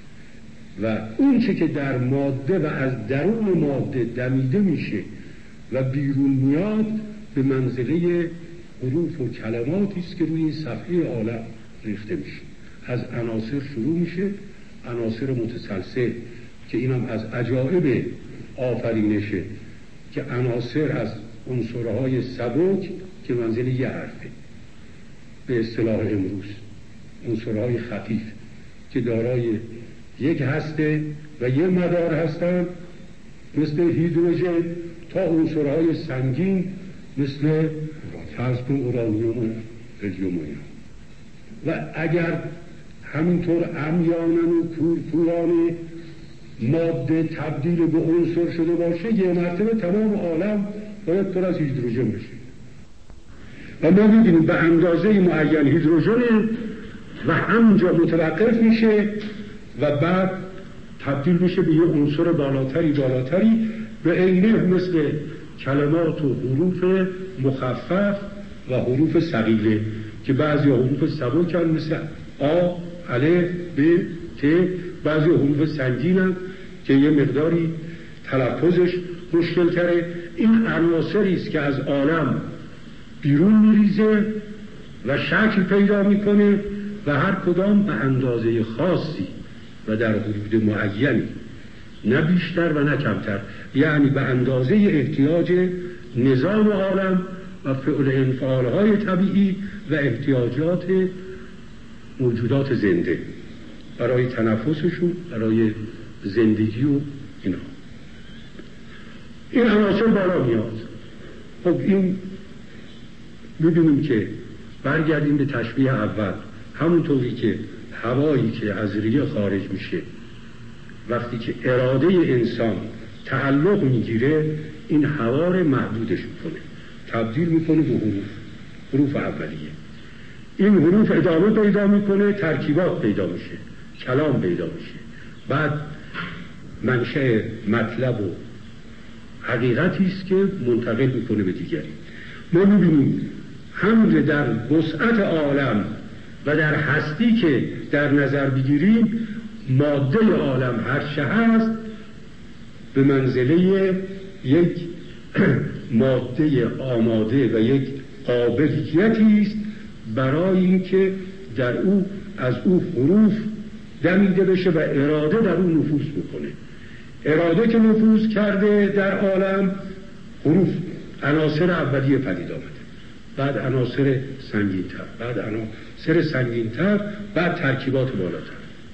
و اون چه که در ماده و از درون ماده دمیده میشه و بیرون میاد به منزله حروف و کلماتی است که روی این صفحه عالم ریخته میشه. از عناصر شروع میشه، عناصر متسلسل که اینم از عجایب آفرینشه که عناصر از عنصرهای سبک که منزله یه حرفه، به اصطلاح امروز عنصرهای خفیف که دارای یک هسته و یه مدار هستن مثل هیدروژن تا عنصرهای سنگین مثل فرض کن اورانیوم و هلیوم و اگر همینطور امیانن و کورکوران ماده تبدیل به عنصر شده باشه یه مرتبه تمام عالم باید پر از هیدروژن بشه و ما می‌بینیم به اندازه معین هیدروژن و همونجا متوقف میشه و بعد تبدیل میشه به یه عنصر بالاتری بالاتری به عینه مثل کلمات و حروف مخفف و حروف ثقیله که بعضی حروف سبک هم مثل آ، الف، ب، ت، بعضی حروف سنگین هم که یه مقداری تلفظش مشکل تره. این عناصری است که از عالم بیرون میریزه و شکل پیدا میکنه و هر کدام به اندازه خاصی و در حدود معینی، نه بیشتر و نه کمتر، یعنی به اندازه احتیاج نظام عالم و فعل انفعالهای طبیعی و احتیاجات موجودات زنده برای تنفسشون، برای زندگی و اینا. این عناصر بالا میاد. خب این می‌بینیم که برگردیم به تشبیه اول، همونطوری که هوایی که از ریه خارج میشه وقتی که اراده انسان تعلق میگیره این هوا رو محدودش میکنه، تبدیل میکنه به حروف، حروف اولیه. این حروف ادامه پیدا میکنه، ترکیبات پیدا میشه، کلام پیدا میشه، بعد منشأ مطلب و حقیقتی است که منتقل میکنه به دیگری. ما میبینیم همون در وسعت عالم و در هستی که در نظر بگیریم ماده عالم هر چه هست به منزله یک ماده آماده و یک قابلیتی است برای اینکه در او از او حروف دمیده بشه و اراده در اون نفوذ بکنه. اراده که نفوذ کرده در عالم، حروف عناصر اولیه پدید آمده، بعد عناصر سنگین‌تر، بعد عناصر سنگین‌تر، بعد ترکیبات بالاتر.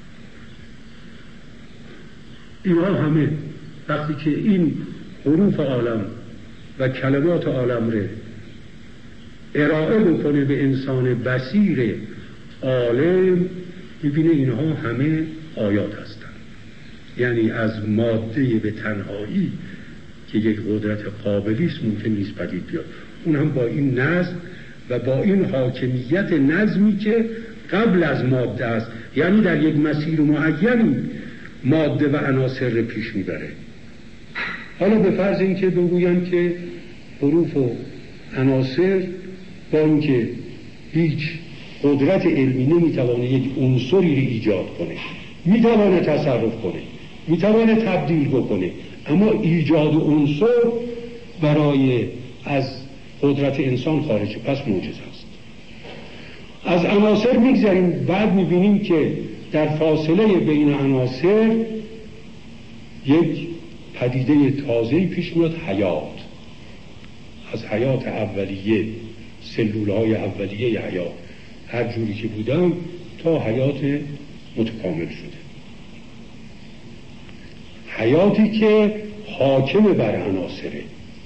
اینها همه وقتی که این حروف عالم و کلمات عالم رو ارائه بکنه به انسان بصیر عالم، می‌بینه اینها همه آیات هستند. یعنی از ماده به تنهایی که یک قدرت قابلی است ممکن نیست پدید بیاد، اون هم با این نظم و با این حاکمیت نظمی که قبل از ماده است، یعنی در یک مسیر معینی ماده و عناصر رو پیش میبره. حالا به فرض اینکه بگویم که حروف و عناصر با اینکه هیچ قدرت علمی نمیتوانه یک عنصری رو ایجاد کنه، میتوانه تصرف کنه، میتوانه تبدیل بکنه، اما ایجاد عنصر برای از قدرت انسان خارجه، پس معجزه است. از عناصر میگذاریم، بعد میبینیم که در فاصله بین عناصر یک پدیده تازه‌ای پیش میاد، حیات. از حیات اولیه سلولهای اولیه حیات هر جوری که بودن تا حیات متکامل شده، حیاتی که حاکم بر عناصره.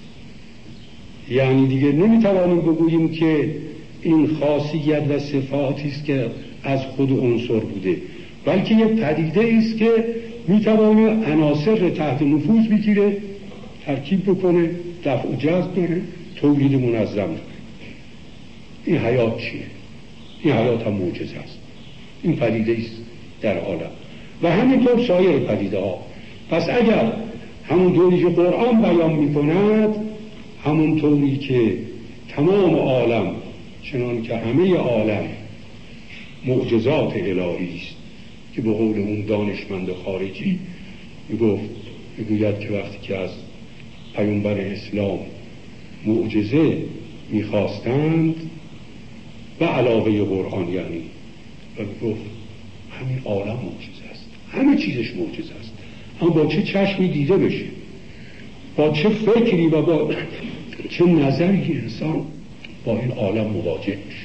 یعنی دیگه نمیتوانیم بگوییم که این خاصیت و صفاتی است که از خود عنصر بوده، بلکه یه پدیده است که میتوانه عناصر رو تحت نفوذ بگیره، ترکیب بکنه، دفع و جذب کنه، تولید منظم کنه. این حیات چیه؟ این حیات هم معجزه است. این پدیده است در عالم و همینطور سایر پدیده ها. پس اگر همون طوری که قرآن بیان میکند، همون طوری که تمام عالم، چنان که همه عالم معجزات الهی است که به قول اون دانشمند خارجی میگفت میگوید که وقتی که از پیامبر اسلام معجزه میخواستند و علاوه قرآن یعنی، و میگفت همین عالم معجزه است، همه چیزش معجزه است، اما با چه چشمی دیده بشه، با چه فکری و با چه نظری انسان با این عالم مواجه میشه.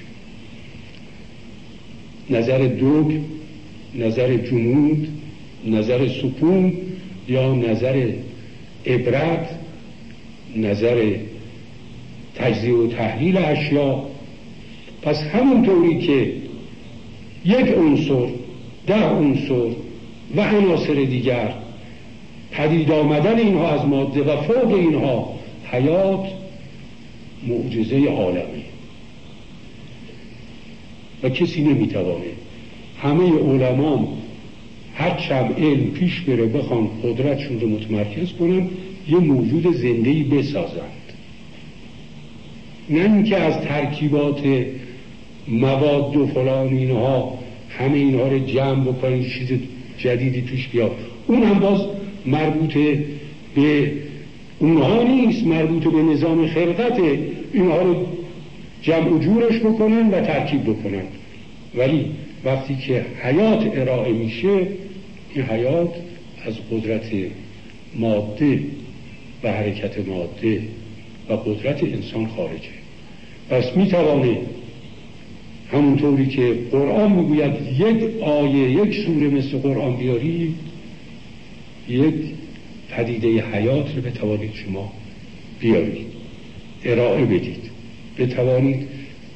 نظر دوگ، نظر جنود، نظر سکون یا نظر عبرت، نظر تجزیه و تحلیل اشیا. پس همونطوری که یک عنصر، ده عنصر و عناصر دیگر پدید آمدن اینها از ماده و فوق اینها حیات معجزه عالمی و کسی نمیتوانه. همه علما هر چند علم پیش بره بخوان قدرتشون رو متمرکز کنن یه موجود زندهی بسازند، نه اینکه از ترکیبات مواد و فلان اینها همه اینها رو جمع بکنن چیز جدیدی توش بیاد. اون هم باز مربوط به اونها نیست، مربوط به نظام خلقت، اینها رو جمع و جورش بکنن و ترکیب بکنن. ولی وقتی که حیات ارائه میشه، این حیات از قدرت ماده و حرکت ماده و قدرت انسان خارجه. پس میتوانه همونطوری که قرآن میگوید یک آیه، یک سوره مثل قرآن بیاری، یک پدیده حیات رو بتوانید شما بیارید، ارائه بدید، بتوانید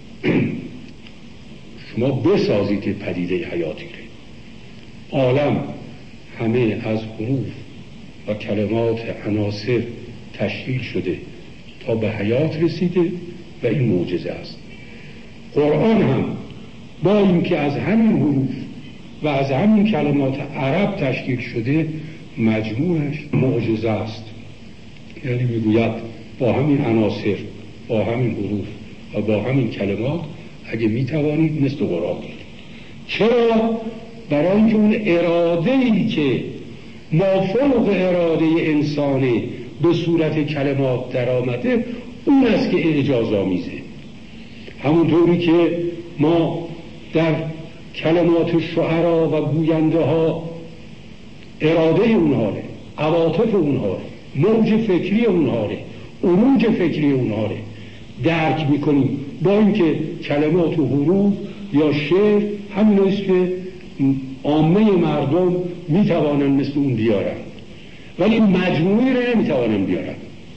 شما بسازید پدیده حیاتی رو. عالم همه از حروف و کلمات عناصر تشکیل شده تا به حیات رسیده و این معجزه است. قرآن هم با اینکه از همین حروف و از همین کلمات عرب تشکیل شده، مجموعش معجزه است. یعنی میگوید با همین عناصر، با همین حروف و با همین کلمات اگه میتوانید مثل قرآن بگید. چرا؟ برای اینکه اون اراده‌ای که مافوق اراده انسانه به صورت کلمات در آمده، اون است که اعجاز آمیزه. همونطوری که ما در کلمات شعرا و گوینده ها اراده اونها ره، عواطف اونها ره، موج فکری اونها ره، عروج فکری اونها ره درک میکنیم، با اینکه کلمات و حروف یا شعر همین است که عامه مردم میتوانن مثل اون بیارن، ولی مجموعی رو نمیتوانن بیارن.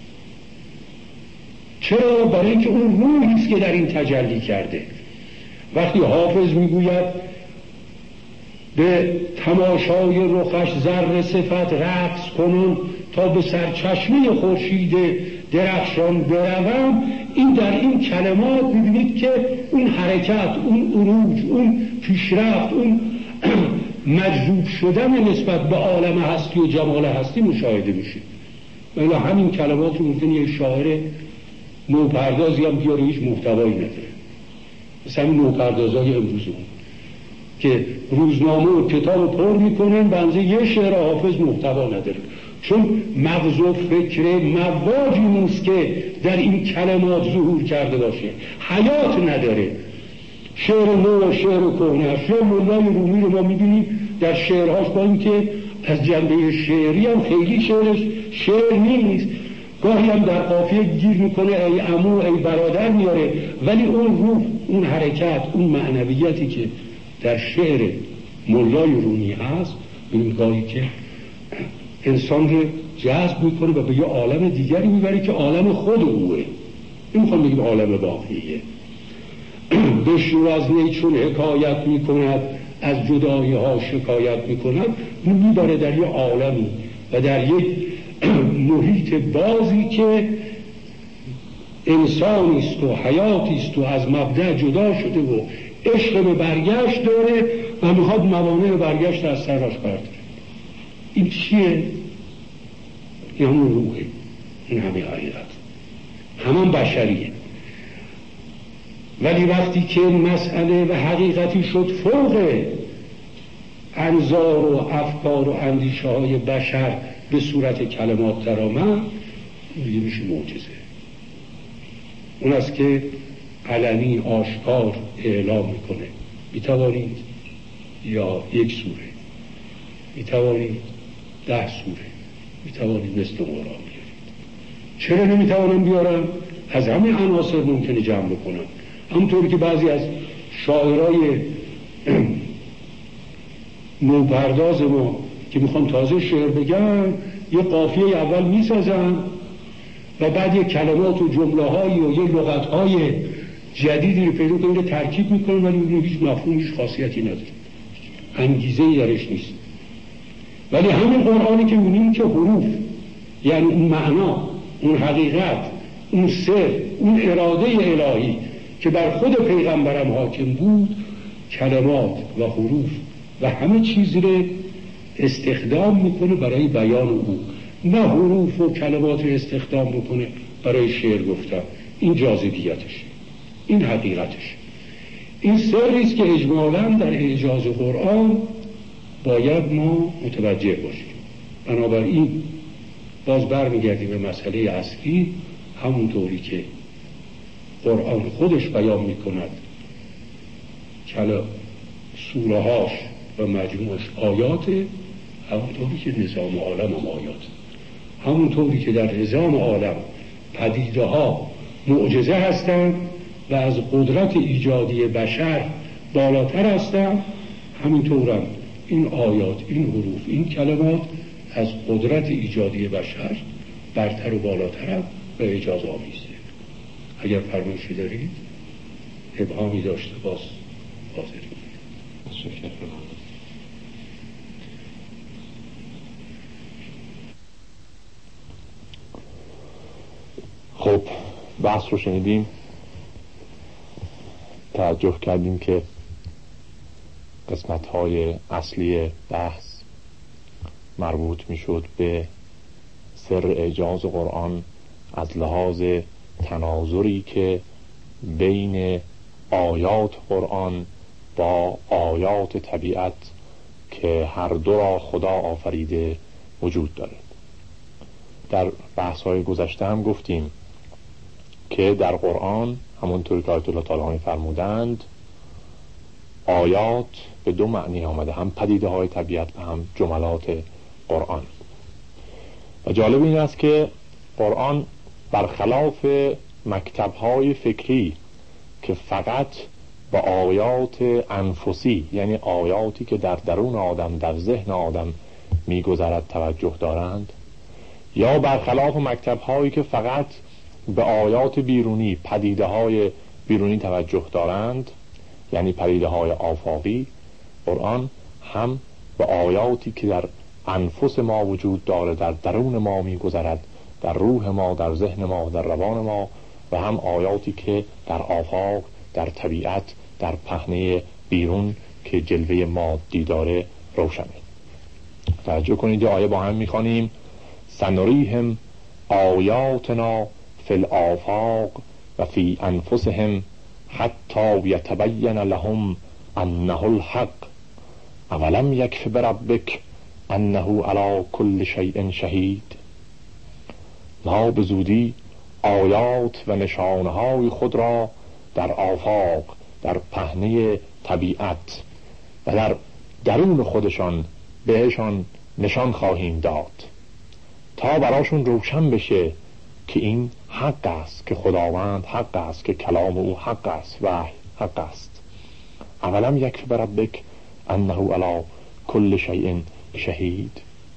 چرا؟ برای اینکه اون روحی است که در این تجلی کرده. وقتی حافظ میگوید به تماشای رخش ذره صفت رقص کنون تا به سرچشمه خورشید درخشان بروم، این در این کلمات میبینید که اون حرکت، اون عروج، اون پیشرفت، اون مجذوب شدن نسبت به عالم هستی و جمال هستی مشاهده میشه. ولی همین کلمات رو ممکنه یک شاعر نوپردازی هم بیاره، هیچ محتوایی نداره. مثل همین نوپردازهای امروز اون که روزنامه و کتاب پر میکنن، بنزه یه شعر حافظ محتوا نداره، چون مغز و فکر مواجی نیست که در این کلمات ظهور کرده باشه، حیات نداره. شعر نو و شعر کهنه، شعر مولای رومی رو ما میبینیم در شعرهاش، با این که از جنبه شعری هم خیلی شعرش شعر نیست، گاهی هم در قافیه گیر میکنه ای عمو ای برادر میاره، ولی اون روح، اون حرکت، اون معنویتی که در شعر مولای رومی هست، این گاهی که انسان رو جذب میکنه و به یه عالم دیگری میبره که عالم خود اوه. این میخوام بگیم عالم باقیه. بشنو از نی چون حکایت میکند، از جدایی ها شکایت میکند، اون میبره در یه عالمی و در یک محیط بازی که انسانیست و حیاتیست و از مبدأ جدا شده و عشق به برگشت داره و میخواد موانع برگشت از سرش برداره. این چیه؟ این همون روحه، این همه حقیقت، همان بشریه. ولی وقتی که مسئله و حقیقتی شد فوق انظار و افکار و اندیشه های بشر به صورت کلمات در آمد، دیگه میشه معجزه. اون است که علنی آشکار اعلام میکنه. میتوانید یا یک سوره، میتوانید ده سوره، میتوانید مثل قرآن بیارید. چرا نمیتوانم بیارم؟ از همه عناصر ممکنه جمع بکنم. همونطوری که بعضی از شاعرای نوپرداز ما که میخوام تازه شعر بگم، یه قافیه اول میسازن و بعد یه کلمات و جمله هایی و یه لغت های جدیدی رو پیدا کنه ترکیب میکنن، ولی اون هیچ مفهوم، هیچ خاصیتی نداره، انگیزه ای درش نیست. ولی همین قرآنی که میبینیم که حروف، یعنی اون معنا، اون حقیقت، اون سر، اون اراده الهی که بر خود پیغمبرم حاکم بود، کلمات و حروف و همه چیز رو استخدام میکنه برای بیان او، نه حروف و کلمات رو استخدام میکنه برای شعر گفتن. این جاذبیتش، این حقیقتش، این سریست که اجمالاً در اعجاز قرآن باید ما متوجه باشیم. بنابراین باز برمیگردیم به مسئله اصلی، همونطوری که قرآن خودش بیان میکند کلا سوره هاش و مجموعش آیات، همونطوری که نظام عالم هم آیات، همونطوری که در نظام عالم پدیده ها معجزه هستند و از قدرت ایجادی بشر بالاتر هستند، همینطورم این آیات، این حروف، این کلمات از قدرت ایجادی بشر برتر و بالاتر و اعجاز آمیزه. اگر فرمایشی دارید، ابهامی داشته باز حاضریم. خب بحث رو شنیدیم، توجه کردیم که قسمت‌های اصلی بحث مربوط می‌شد به سر اعجاز قرآن از لحاظ تناظری که بین آیات قرآن با آیات طبیعت که هر دو را خدا آفریده وجود دارد. در بحث‌های گذشته هم گفتیم که در قرآن همونطور که آیت الله تعالی فرمودند، آیات به دو معنی آمده، هم پدیده های طبیعت و هم جملات قرآن. و جالب این است که قرآن برخلاف مکتب‌های فکری که فقط با آیات انفسی، یعنی آیاتی که در درون آدم، در ذهن آدم می‌گذرد توجه دارند، یا برخلاف مکتب‌هایی که فقط به آیات بیرونی، پدیده‌های بیرونی توجه دارند، یعنی پدیده‌های آفاقی، قرآن هم به آیاتی که در انفس ما وجود داره، در درون ما می‌گذرد، در روح ما، در ذهن ما، در روان ما، و هم آیاتی که در آفاق، در طبیعت، در پهنه بیرون که جلوه مادی داره روشنه. توجه کنید، آیه با هم می‌خوانیم: سنریهم آیاتنا فی الآفاق و فی انفسهم حتی یتبین لهم انه الحق اولم یکف بربک انه علی کل شیء شهید. ما به زودی آیات و نشانهای خود را در آفاق، در پهنه طبیعت و در درون خودشان بهشان نشان خواهیم داد تا براشون روشن بشه که این حق است، که خداوند حق است، که کلام او حق است، وحی حق است. اولم یکفی بربک انه علی کل شیء شهید.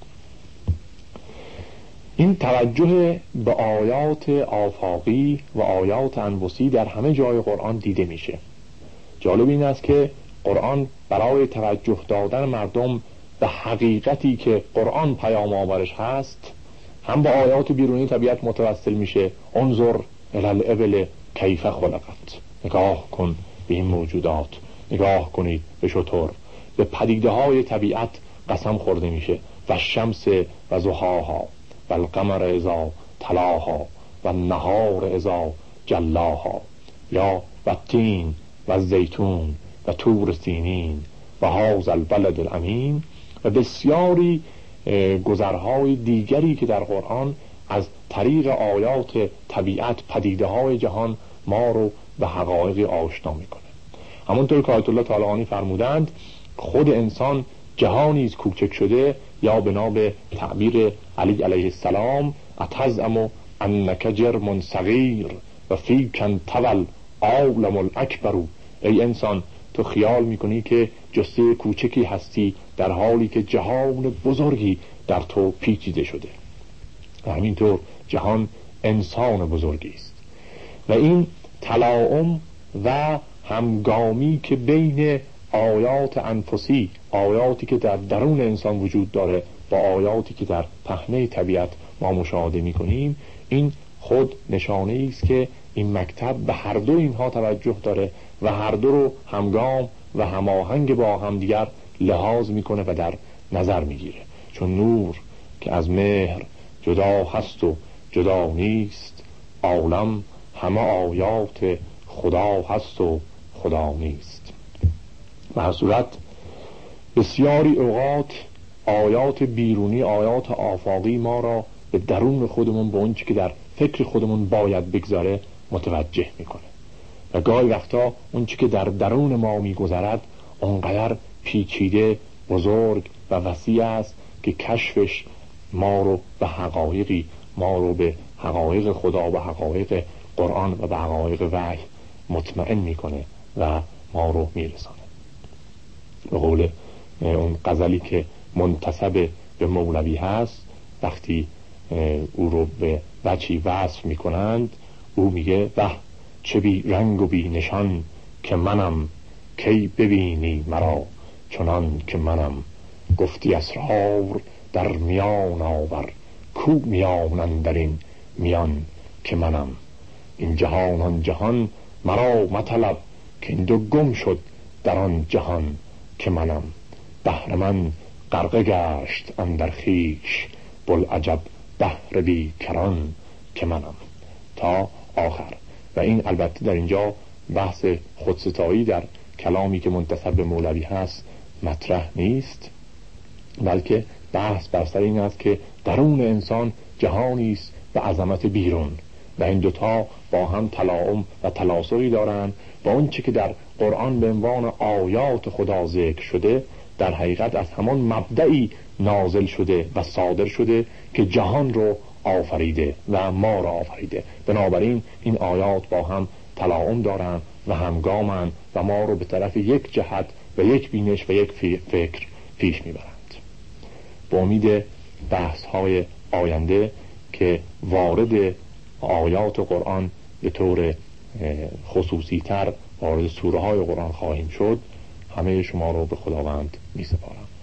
این توجه به آیات آفاقی و آیات انفسی در همه جای قرآن دیده میشه. جالب این است که قرآن برای توجه دادن مردم به حقیقتی که قرآن پیام آورش هست، هم با آیات بیرونی طبیعت متوسل میشه. انظر الی الابل کیف خلقت، نگاه کن به این موجودات، نگاه کنید به شتر. به پدیده های طبیعت قسم خورده میشه. و الشمس و ضحاها و القمر اذا تلاها و النهار اذا جلاها، یا و التین و الزیتون و طور سینین و هذا البلد الامین، و بسیاری گذرهای دیگری که در قرآن از طریق آیات طبیعت، پدیده های جهان ما رو به حقایق آشنا میکنه. همونطور که آیت الله طالقانی فرمودند، خود انسان جهانی است کوچک شده، یا بنا به تعبیر علی علیه السلام اتزعم انک جرم صغیر و فیک انطوی العالم الاکبر. ای انسان، تو خیال میکنی که جثه کوچکی هستی، در حالی که جهان بزرگی در تو پیچیده شده. و همینطور جهان انسان بزرگی است. و این تلاؤم و همگامی که بین آیات انفسی، آیاتی که در درون انسان وجود داره، با آیاتی که در پهنه طبیعت ما مشاهده میکنیم، این خود نشانه است که این مکتب به هر دو اینها توجه داره و هر دو رو همگام و هماهنگ با همدیگر لحاظ میکنه و در نظر میگیره. چون نور که از مهر جدا هست و جدا نیست، عالم همه آیات خدا هست و خدا نیست. به هر صورت بسیاری اوقات آیات بیرونی، آیات آفاقی ما را به درون خودمون، به اون چی که در فکر خودمون باید بگذاره متوجه میکنه. و گاهی وقتا اون چی که در درون ما میگذرد اونقدر پیچیده، بزرگ و وسیع است که کشفش ما رو به حقایقی، ما رو به حقایق خدا، به حقایق قرآن و به حقایق وحی مطمئن میکنه و ما رو میرسانه. به قول اون غزلی که منتسب به مولوی هست، وقتی او رو به وجهی وصف میکنند، او میگه وه چه بی رنگ و بی نشان که منم، کی ببینی مرا چنان که منم. گفتی اسرار در میان آور، کو میانن در این میان که منم. این جهان آن جهان مرا مطلب، که این دو گم شد در آن جهان که منم. بحر من غرقه گشت اندر خویش، بوالعجب بحر بی کران که منم، تا آخر. و این البته در اینجا بحث خودستایی در کلامی که منتسب به مولوی هست مطرح نیست، بلکه بحث بر سر این است که درون انسان جهانی است به عظمت بیرون، و این دوتا با هم تلاؤم و تلاصقی دارند. و اون چی که در قرآن به عنوان آیات خدا ذکر شده، در حقیقت از همان مبدعی نازل شده و صادر شده که جهان رو آفریده و ما رو آفریده. بنابراین این آیات با هم تلاؤم دارند و همگامند و ما رو به طرف یک جهت و یک بینش و یک فکر پیش میبرند. با امید بحث های آینده که وارد آیات قرآن به طور خصوصی تر وارد سوره های قرآن خواهیم شد، همه شما رو به خداوند می سپارم.